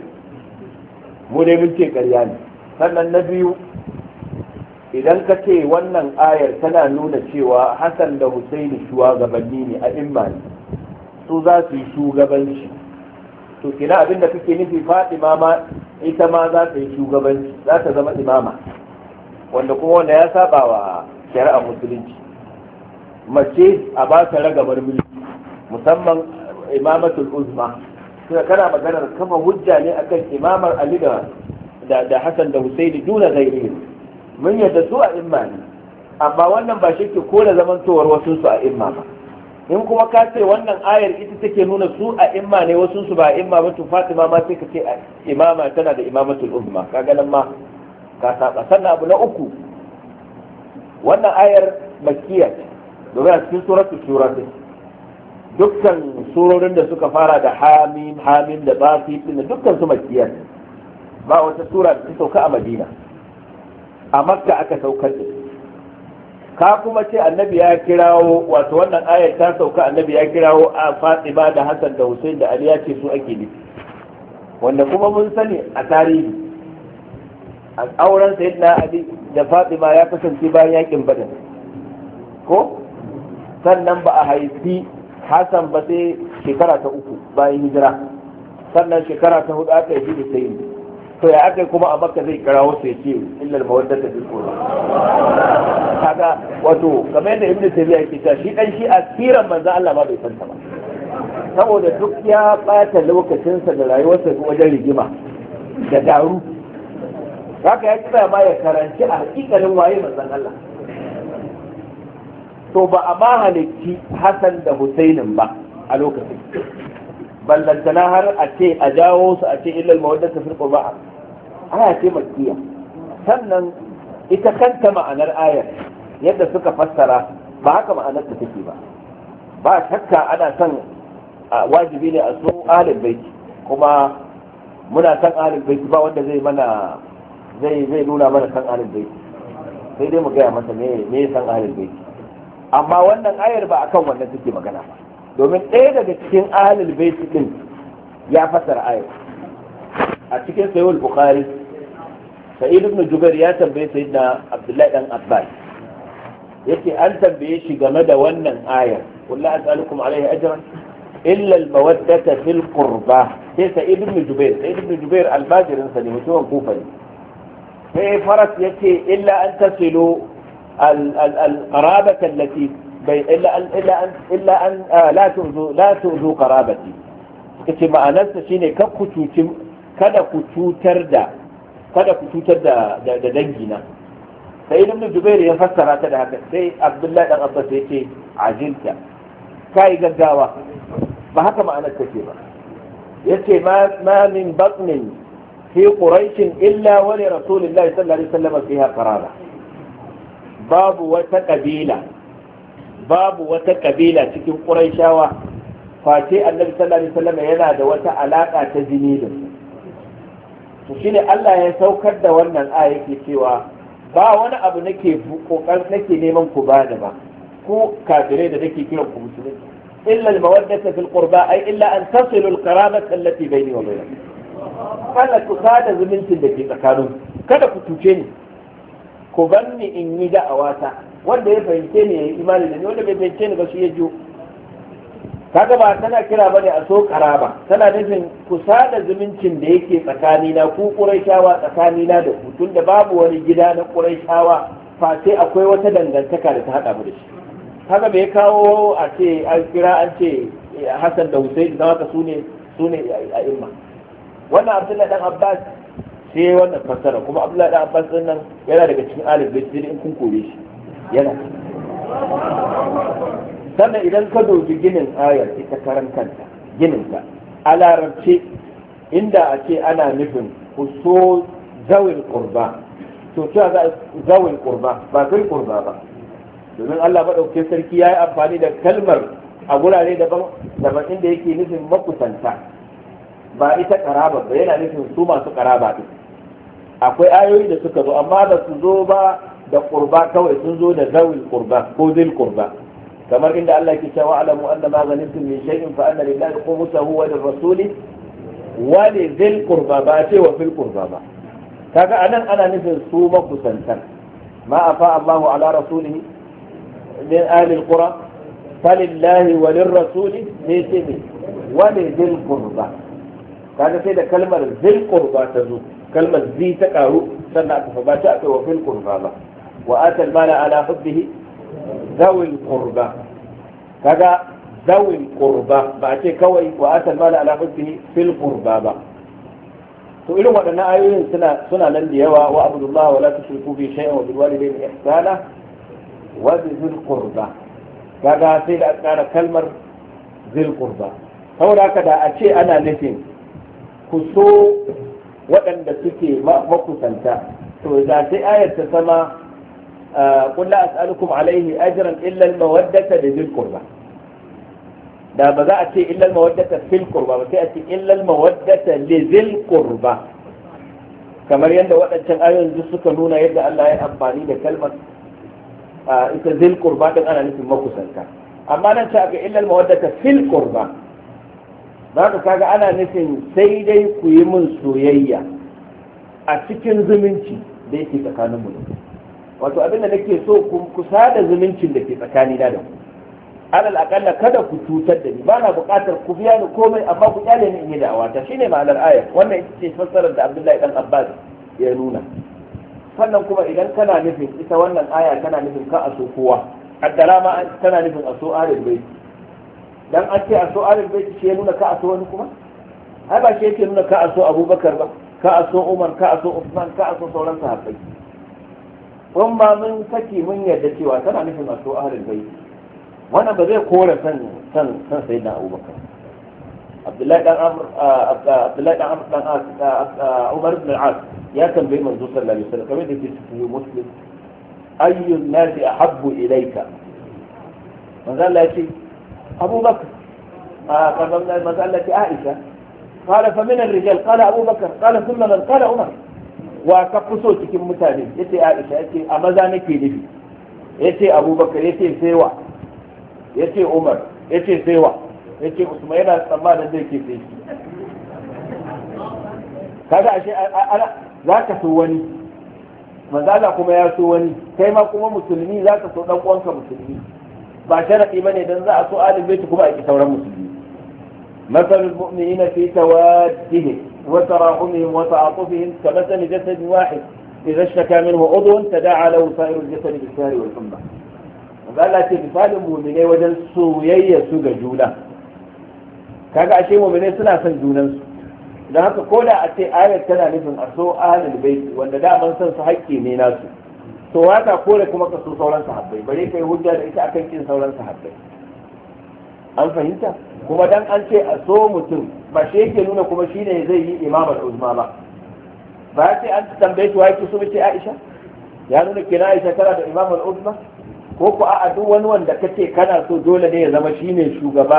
mu dai mun ce ƙarya ne. sannan na biyu, idan ka ce wannan ayar tana nuna cewa Hassan da Husaini shugabanni ne a imma ne, su za su yi shugabanci, to kina abin da kake nufi Fatima ma ita ma za ta yi shugabanci, za ta zama imama, wanda kuma wanda ya saba wa shari'ar musulunci. mace a ba ta ragamar mulki, musamman imamatul uzma. sai kana maganar kafa hujja ne akan imamar Ali da da Hassan da Husaini duna gairi. mun yadda su a imma ne, amma wannan ba shi ke kore zamantowar wasu su a imma ba. in kuma ka ce wannan ayar ita take nuna su a imma ne wasu su ba a imma ba, to Fatima ma sai ka ce imama tana da imamatul uzma, kaga nan ma ka saba. sannan abu na uku, wannan ayar makkiya ce, domin a cikin suratul shura dukkan surorin da suka fara da hamim hamim da bafi din dukkan su makkiya ne. ba wata sura da ta sauka a Madina, a Makka aka saukar da ka kuma ce annabi ya kirawo, wato wannan ayar ta sauka annabi ya kirawo a Fatima da Hassan da Hussein da Ali, ya ce su ake nufi, wanda kuma mun sani a tarihi a auren sayyidina Ali da Fatima ya kasance bayan yakin Badr ko, sannan ba a haifi Hassan ba sai shekara ta uku bayan hijira, sannan shekara ta hudu aka yi Hussein. to ya aka kuma a Makka zai kirawo su ya ce illa al-mawaddata fil qurba. kaga wato kamar yadda Ibn Taymiyyah yake cewa shi dan shi asiran manzo Allah ma bai san ta ba, saboda duk ya bata lokacinsa da rayuwarsa wajen rigima da daru. haka ya kira ma ya karanci a hakikalin waye manzon Allah. to ba a ma halicci Hassan da Husainin ba a lokacin, ballantana har a ce a jawo su a ce illal mawaddata fil qurba, aya ce makkiya. sannan ita kanta ma'anar ayar yadda suka fassara ba haka ma'anar ta take ba. ba shakka ana son wajibi ne a so ahlul baiti, kuma muna san ahlul baiti, ba wanda zai mana zai zai nuna mana san ahlul baiti, sai dai mu gaya masa me me san ahlul baiti. amma wannan ayar ba akan wannan take magana ba, domin ɗaya daga cikin ahlul baiti din ya fassara ayar. a cikin sahih al-bukhari, sa'id ibn jubair ya tambaye sayyidina abdullahi dan abbas, yace an tambaye shi game da wannan ayar kullu as'alukum alayhi ajran illa al-mawaddata fil qurba. sai sa'id ibn jubair sa'id ibn jubair al-bajirin sa ne, mutumin kufa ne. sai faras yace illa an tasilu al-qarabata allati إلا أن إلا أن إلا أن لا تؤذوا لا تؤذوا قرابتي. kace ma'anarsa shine kada ku cuci kada ku cutar da kada ku cutar da da dangina. sai ibn Jubair ya fassara ta da haka, sai Abdullahi dan Abbas ya ce ajilta, kai gaggawa, ba haka ma'anar take ba. yace ma ma min batnin fi quraish illa wa li rasulillahi sallallahu alaihi wasallam fiha qaraba. babu wata kabila babu wata kabila cikin Qurayshawa face annabi sallallahu alaihi wasallam yana da wata alaka ta jini da su to shine Allah ya saukar da wannan aya yake cewa ba wani abu nake kokar nake neman ku bani ba ku kafirai da nake kiran ku musulmi illa al-mawaddata fil qurba ay illa an tasilu al-qaramata allati bayni wa bainakum kada ku sada zumuncin da ke tsakanin kada ku tuce ni ku banni in yi da'awata wanda ya fahimce ni ya yi imani da ni wanda bai fahimce ni ba shi ya jo kaga ba tana kira bane a so karaba tana nufin ku sada zumuncin da yake tsakanina ku quraishawa tsakanina da ku tunda babu wani gida na quraishawa fa sai akwai wata dangantaka da ta hada mu da shi kaga bai kawo a ce an kira an ce Hassan da Hussein da haka sune sune a imma wannan Abdullahi dan Abbas sai wannan fassara kuma Abdullahi dan Abbas din nan yana daga cikin alif bai sai in kun kore shi yana sannan idan ka dubi ginin ayar ita karan kanta gininta a larabce inda a ce ana nufin ku so zawil qurba to cewa za zawil qurba ba kai qurba ba domin Allah madaukakin sarki yayi amfani da kalmar a gurare daban daban inda yake nufin makusanta ba ita karaba ba yana nufin su masu karaba din akwai ayoyi da suka zo amma ba su zo ba da qurba kawai sun zo da zawil qurba ko zil qurba kamar inda Allah ke cewa alamu anna ma ghanimtum min shay'in fa anna lillahi khumsahu wa lirrasuli wa li dhil qurba ba ce wa fil qurba ba kaga anan ana nufin su makusantan ma afa Allahu ala rasulihi min ahli alqura falillahi wa lirrasuli ne ce ne wa li dhil qurba kaga sai da kalmar dhil qurba ta zo kalmar zi ta karu sannan aka ba ta akai wa fil qurba ba wa atal mala ala hubbihi ذوي القربى كذا ذوي القربى بعد كوي وآتى المال على حبه في القربى با to irin waɗannan ayoyin suna suna nan da yawa wa abdullah wa la tushriku bi shay'in wa bil walidayni ihsana wa dhil qurba kaga sai da ƙara kalmar dhil qurba saboda haka da a ce ana nufin ku so waɗanda suke makusanta to da sai ayar ta sama قل لا أسألكم عليه أجرا إلا المودة لذي القربى da ba za a ce illal mawaddata fil qurba ba sai a ce illal mawaddata li zil qurba kamar yadda waɗancan ayoyin duk suka nuna yadda Allah ya amfani da kalmar ita zil qurba din ana nufin makusanta amma nan ta ga illal mawaddata fil qurba za ka kaga ana nufin sai dai ku yi min soyayya a cikin zumunci da yake tsakanin mu wato abin da nake so ku kusa da zumuncin da ke tsakani da ku alal akalla kada ku cutar da ni ba na buƙatar ku biya ni komai amma ku kyale ni in yi da'awata shine ma'anar aya wannan ita ce fassarar da Abdullahi dan Abbas ya nuna sannan kuma idan kana nufin ita wannan aya kana nufin ka aso kowa kaddara ma tana nufin aso ahlul bait dan an ce aso ahlul bait shi ya nuna ka aso wani kuma ai ba shi yake nuna ka aso Abubakar ba ka aso Umar ka aso Uthman ka aso sauran sahabbai kuma mun saki mun yarda cewa tana nufin aso ahlul bait wannan ba zai kore san san san sayyidina Abubakar Abdullahi dan Amr Abdullahi dan Amr dan Umar ibn al-As ya tambayi manzo sallallahu alaihi wasallam kamar da ke cikin Muslim ayyu an-nasi ahabbu ilayka manzo Allah ya ce Abubakar a kaman manzo Allah ya ce Aisha قال فمن الرجال قال أبو بكر قال ثم من قال عمر وكفصو cikin mutane yace Aisha yace a maza nake nufi yace Abu Bakar yace sai wa yace Umar yace sai wa yace Usman yana tsammanin zai ke sai shi kaga ashe ana zaka so wani manzala kuma ya so wani kai ma kuma musulmi zaka so dan uwanka musulmi ba sharadi bane dan za a so ahlul bait kuma a ki sauran musulmi مثل المؤمنين في توادهم وتراحمهم وتعاطفهم كمثل جسد واحد إذا اشتكى منه عضو تداعى له سائر الجسد بالسهر والحمى قال لا مثال المؤمنين وجل سويي سوغ جولا kaga ashe mu'mini suna son junan su dan haka ko da a ce ayar tana nufin a so ahlul bait wanda da man san su haƙƙi ne nasu to haka kore kuma ka so sauran sahabbai bare kai hujja da ita akan kin sauran sahabbai an fahimta kuma dan an ce a so mutum ba shi yake nuna kuma shine zai yi imamar uzma ba ba sai an tambaye shi wai so ce Aisha ya nuna kina Aisha tana da imamar uzma ko ko a duk wani wanda kace kana so dole ne ya zama shine shugaba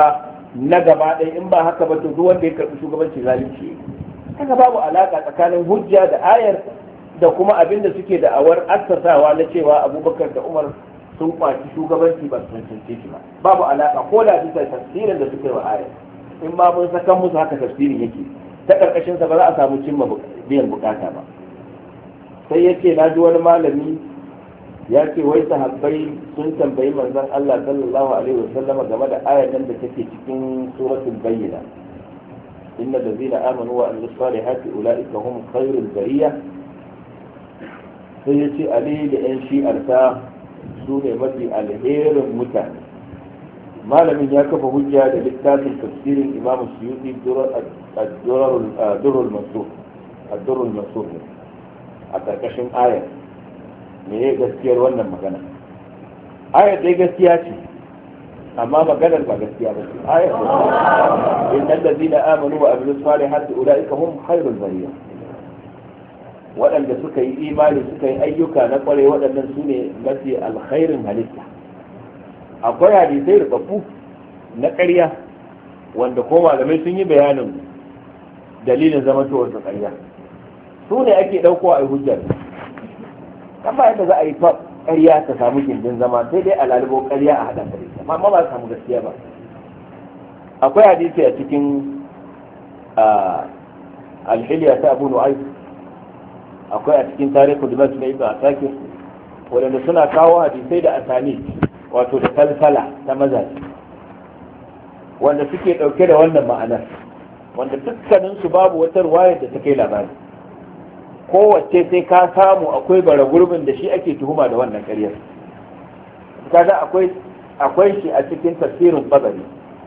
na gaba ɗaya, in ba haka ba to duk wanda ya karɓi shugabanci zalunci kaga babu alaka tsakanin hujja da ayar da kuma abin da suke da awar assasawa na cewa Abubakar da Umar sun kwaci shugabanci ba su cancance shi ba. Babu alaka ko da bisa tafsirin da suke wa ayar, in ba mun sakan musu haka tafsirin yake ta karkashin sa ba za a samu cimma biyan bukata ba. Sai yace na ji wani malami ya ce wai sahabbai sun tambayi manzon Allah sallallahu alaihi wasallama game da ayar nan da take cikin suratul bayyina, innal ladzina amanu wa amilus salihati ulaika hum khairul bariyah. Sai yace ali da yan shi'arta su ne mafi alherin mutane. malamin ya kafa hujja da littafin tafsirin imam suyuti ad-durrul mansur ad-durrul mansur a karkashin ayar. me ya gaskiyar wannan magana? ayar dai gaskiya ce, amma maganar ba gaskiya ba ce. ayar innal ladina amanu wa amilus salihati ulaika hum khairul bariyah, waɗanda suka yi imani suka yi ayyuka na kware waɗannan su ne mafi alkhairin halitta. akwai hadisai rubabbu na ƙarya wanda ko malamai sun yi bayanin dalilin zamantowar su ƙarya, su ne ake ɗaukowa a yi hujjar. kan ba yadda za a yi ƙarya ta samu gindin zama, sai dai a lalubo ƙarya a haɗa ƙarya, amma ba samu gaskiya ba. akwai hadisi a cikin alhiliya ta abu nu'aym, akwai a cikin tarihin dimash na ibn asakir, wadanda suna kawo hadisai da asani, wato da falsala ta mazaji, wanda suke dauke da wannan ma'anar, wanda dukkaninsu babu wata ruwayar da ta kai labari. kowace sai ka samu akwai bara gurbin da shi ake tuhuma da wannan ƙaryar. kaga akwai akwai shi a cikin tafsirin Tabari,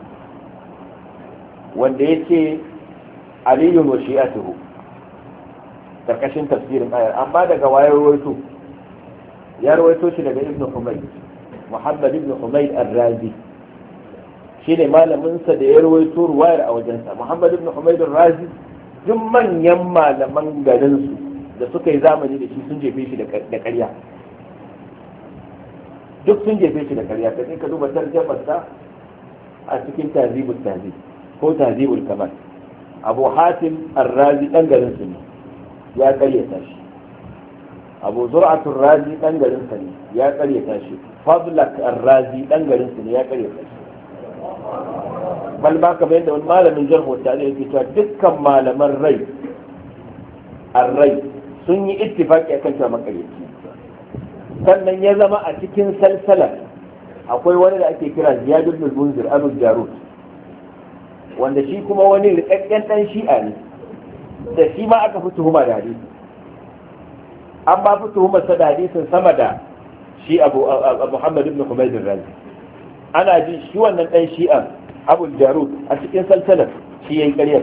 wanda yake aliyun wa shi'atuhu karkashin tafsirin ayar, amma daga wayar rawaito ya rawaito shi daga ibnu humayd, muhammad ibn humayd ar-razi shine malamin sa da ya rawaito ruwayar a wajensa. muhammad ibn humayd ar-razi duk manyan malaman garin su da suka yi zamani da shi sun jefe shi da ƙarya, duk sun jefe shi da ƙarya. kai ka duba tarjumar sa a cikin tahzibul tahzib ko tahzibul kamal. abu hatim ar-razi dan garin su ne, ya karyata shi. abu zur'atul razi dan garin sa ne, ya karyata shi. fadlak ar-razi dan garin su ne, ya karyata shi. bal ba ka bayyana wani malamin jarhu ta ne yake cewa dukkan malaman rai ar-rai sun yi ittifaqi akan cewa makaryaci. sannan ya zama a cikin salsala akwai wani da ake kira Ziyad ibn al-Munzir Abu Jarud, wanda shi kuma wani rikakken dan shi'a ne, da shi ma aka fi tuhuma da hadisi. an ba fi tuhumar sa da hadisin sama da shi Abu Muhammad ibn Humayd al-Razi. ana ji shi wannan dan shi'a Abu Jarud a cikin salsalar shi yayi ƙaryar.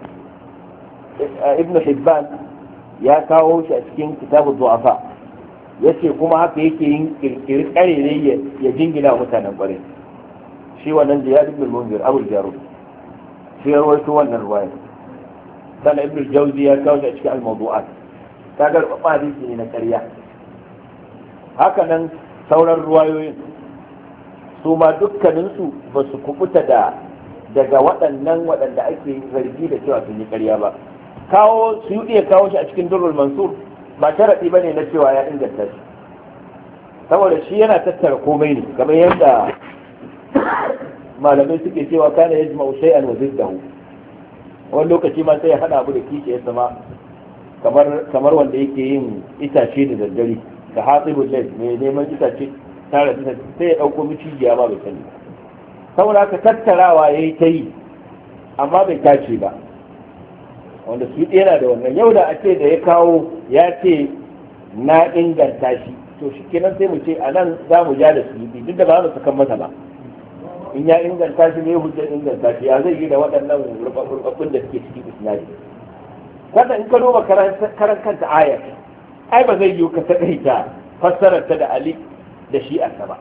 Ibn Hibban ya kawo shi a cikin kitabud du'afa, yace kuma haka yake yin kirkiri kare ne ya jingina mutanen ƙware. shi wannan Ziyad ibn al-Munzir Abu Jarud shi ya rawaito wannan ruwaya. sannan Ibn al-Jawzi ya kawo shi a cikin al-mawdu'at, kaga ba hadisi ne na ƙarya. haka nan sauran ruwayoyin su ma dukkaninsu ba su kubuta da daga waɗannan waɗanda ake zargi da cewa sun yi ƙarya ba. kawo su yi iya kawo shi a cikin durrul mansur ba sharaɗi ba ne na cewa ya inganta shi, saboda shi yana tattara komai ne, kamar yadda malamai suke cewa kana yajma'u shay'an wa ziddahu. wani lokaci ma sai ya hada abu da kishi ya sama, kamar kamar wanda yake yin itace da daddare, da hasibul layl mai neman itace tare da sai ya dauko micijiya ma bai sani, saboda haka tattarawa yayi ta yi amma bai tace ba. wanda su yana da wannan. yau da ake da ya kawo ya ce na inganta shi, to shi kenan sai mu ce a nan za mu ja da su duk da ba mu sakan masa ba. in ya inganta shi ne hujjar inganta shi, ya zai yi da waɗannan rubabbun da suke cikin isnadi. kada in ka duba karan kanta ayar, ai ba zai yi ka taƙaita fassarar ta da ali da shi a ba,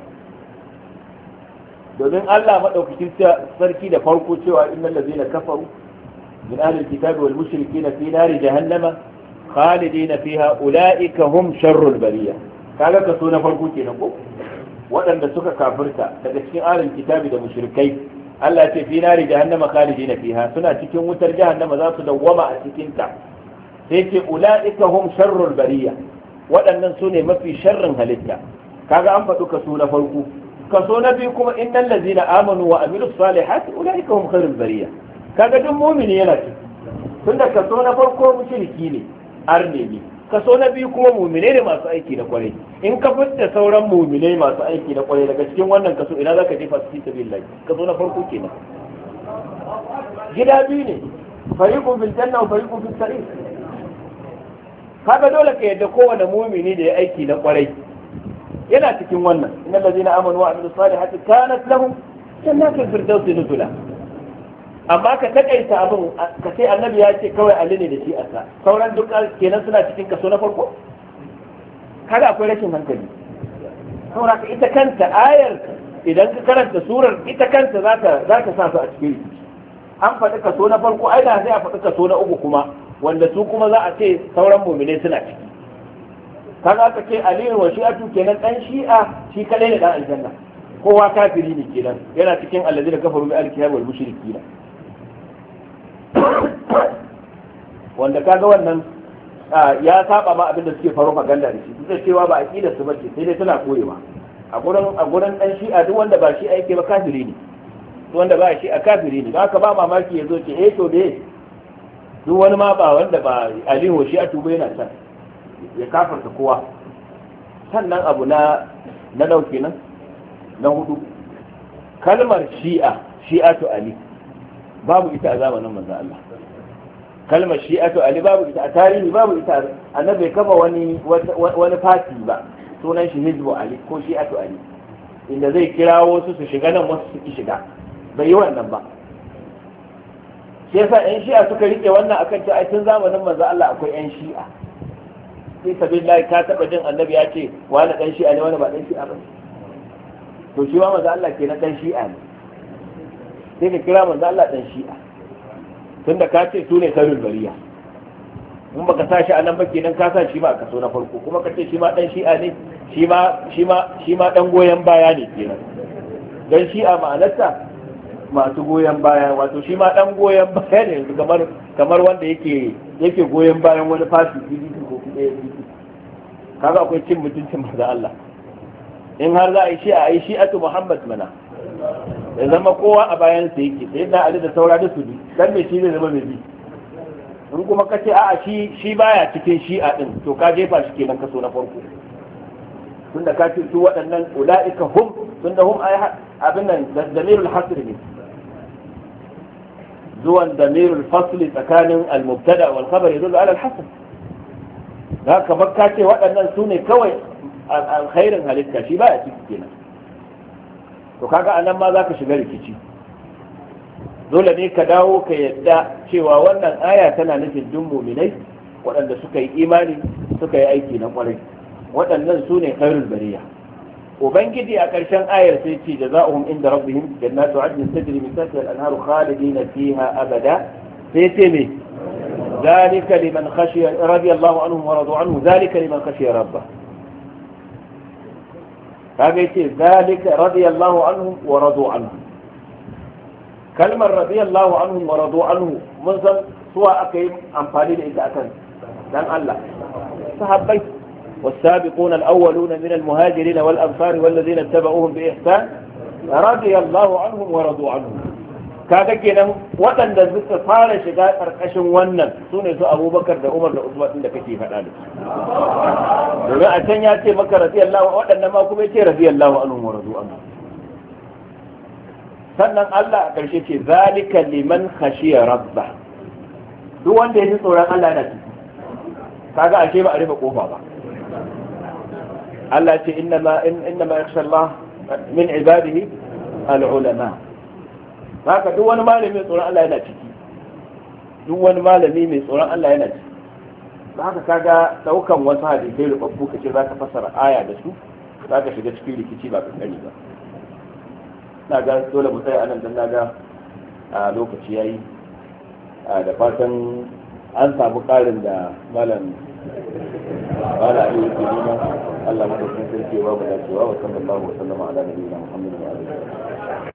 domin Allah madaukakin sarki da farko cewa innal ladzina kafaru min ahli alkitabi wal mushrikeena fi nari jahannama khalidina fiha ulaika hum sharrul bariyah. kaga kaso na farko kenan ko waɗanda suka kafirta daga cikin ahlul kitabi da mushrikai Allah ce fi nari jahannama khalidina fiha suna cikin wutar jahannama za su dawwama a cikin ta sai ce ulaika hum sharrul bariya waɗannan su ne mafi sharrin halitta kaga an faɗi kaso na farko kaso na biyu kuma innal ladzina amanu wa amilus salihati ulaika hum khairul bariya kaga duk mu'mini yana ciki tunda kaso na farko mushriki ne arne ne kaso na biyu kuma mu'mine ne masu aiki na kwarai in ka fitta sauran mu'mine masu aiki na kwarai daga cikin wannan kaso ina zaka jefa su fi sabilillah kaso na farko kenan gida biyu ne fariqun bil janna wa fariqun fis sa'ir kaga dole ka yadda kowane mu'mini da ya aiki na kwarai yana cikin wannan innal ladina amanu wa amilus salihati kanat lahum jannatul firdausi nuzula amma ka takaita abin ka ce annabi ya ce kawai ali ne da shi a sa sauran duk kenan suna cikin kaso na farko kada akwai rashin hankali saboda ka ita kanta ayar idan ka karanta surar ita kanta za ta za ta sa su a cikin an faɗi kaso na farko ai da sai a faɗi kaso na uku kuma wanda su kuma za a ce sauran mu'mine suna ciki kaga aka ce aliyu wa shi'atu kenan dan shi'a shi kadai ne dan aljanna kowa kafiri ne kenan yana cikin allazina kafaru bi alkitab wal mushrikina wanda kaga wannan ya saba ma abin da suke faro maganda da shi duk cewa ba aqidar su bace sai dai suna koyewa a gurin a gurin dan shi'a duk wanda ba shi aike ba kafiri ne duk wanda ba shi a kafiri ne haka ba mamaki yazo ce eh to dai duk wani ma ba wanda ba alihu shi'atu ba yana san ya kafarta kowa sannan abu na na dauke nan na hudu kalmar shi'a shi'atu ali babu ita a zamanin manzon Allah kalmar shi'atu ali babu ita a tarihi babu ita annabi kafa wani wani fati ba sunan shi hizbu ali ko shi'atu ali inda zai kirawo su su shiga nan wasu su ki shiga bai yi wannan ba shi yasa yan shi'a suka rike wannan akan ta ai tun zamanin manzon Allah akwai yan shi'a sai sabilillahi ka taba jin annabi ya ce wani dan shi'a ne wani ba dan shi'a ba to shi ma manzo Allah kenan dan shi'a ne sai ka kira manzo Allah dan shi'a tunda ka ce su ne sarul bariya in baka sa shi a nan ba kenan ka sa shi ma a kaso na farko kuma ka ce shi ma dan shi'a ne shi ma shi ma shi ma dan goyen baya ne kenan dan shi'a ma'anarsa masu goyen baya wato shi ma dan goyen baya ne kamar kamar wanda yake yake goyen bayan wani fashi P D P ko kuma A P C kaga akwai cin mutuncin manzo Allah in har za a yi shi a yi shi'atu Muhammad mana ya zama kowa a bayan sa yake sai na Ali da saura da su bi dan me shi zai zama mai bi in kuma kace a'a shi shi baya cikin shi'a din to ka jefa shi kenan kaso na farko tunda ka ce su waɗannan ulaika hum tunda hum ay abin nan damirul hasr ne zuwan damirul fasl tsakanin al-mubtada wal khabar yadullu ala al-hasr da kamar ka ce waɗannan su ne kawai alkhairin halitta shi ba a ciki kenan to kaga anan ma zaka shiga rikici dole ne ka dawo ka yadda cewa wannan aya tana nufin duk mu'minai waɗanda suka yi imani suka yi aiki na kwarai waɗannan su ne khairul bariya ubangiji a ƙarshen ayar sai ce jazaohum inda rabbihim jannatu adnin tajri min tahtiha al-anharu khalidina fiha abada sai ce me ذلك لمن خشي رضي الله عنهم ورضوا عنه ذلك لمن خشي ربه kaga yace zalika radiyallahu anhum wa radu anhu kalmar radiyallahu anhum wa radu anhu mun san suwa aka yi amfani da ita akan dan Allah sahabbai والسابقون الأولون من المهاجرين والأنصار والذين اتبعوهم بإحسان رضي الله عنهم ورضوا عنهم kaga kenan waɗanda suka fara shiga ƙarƙashin wannan su ne su abubakar da umar da usman da kake faɗa da su domin a can ya ce maka radiyallahu waɗannan ma kuma ya ce radiyallahu anhu wa radu anhu sannan Allah a ƙarshe ce zalika liman khashiya rabba duk wanda ya ji tsoron Allah yana ciki kaga ashe ba a rufe kofa ba Allah ce inna ma inna ma yakhsha Allah min ibadihi al-ulama haka duk wani malami mai tsoron Allah yana ciki duk wani malami mai tsoron Allah yana ciki haka kaga daukan wasu hadisai rubabbu kace za ka fassara aya da su za ka shiga cikin rikici ba kankani ba na ga dole mu tsaya anan dan naga a lokaci yayi da fatan an samu karin da malam bala ali yake nuna Allah madaukakin sarki ya ba mu dacewa wa sallallahu alaihi wa sallam ala nabiyina Muhammadin wa alihi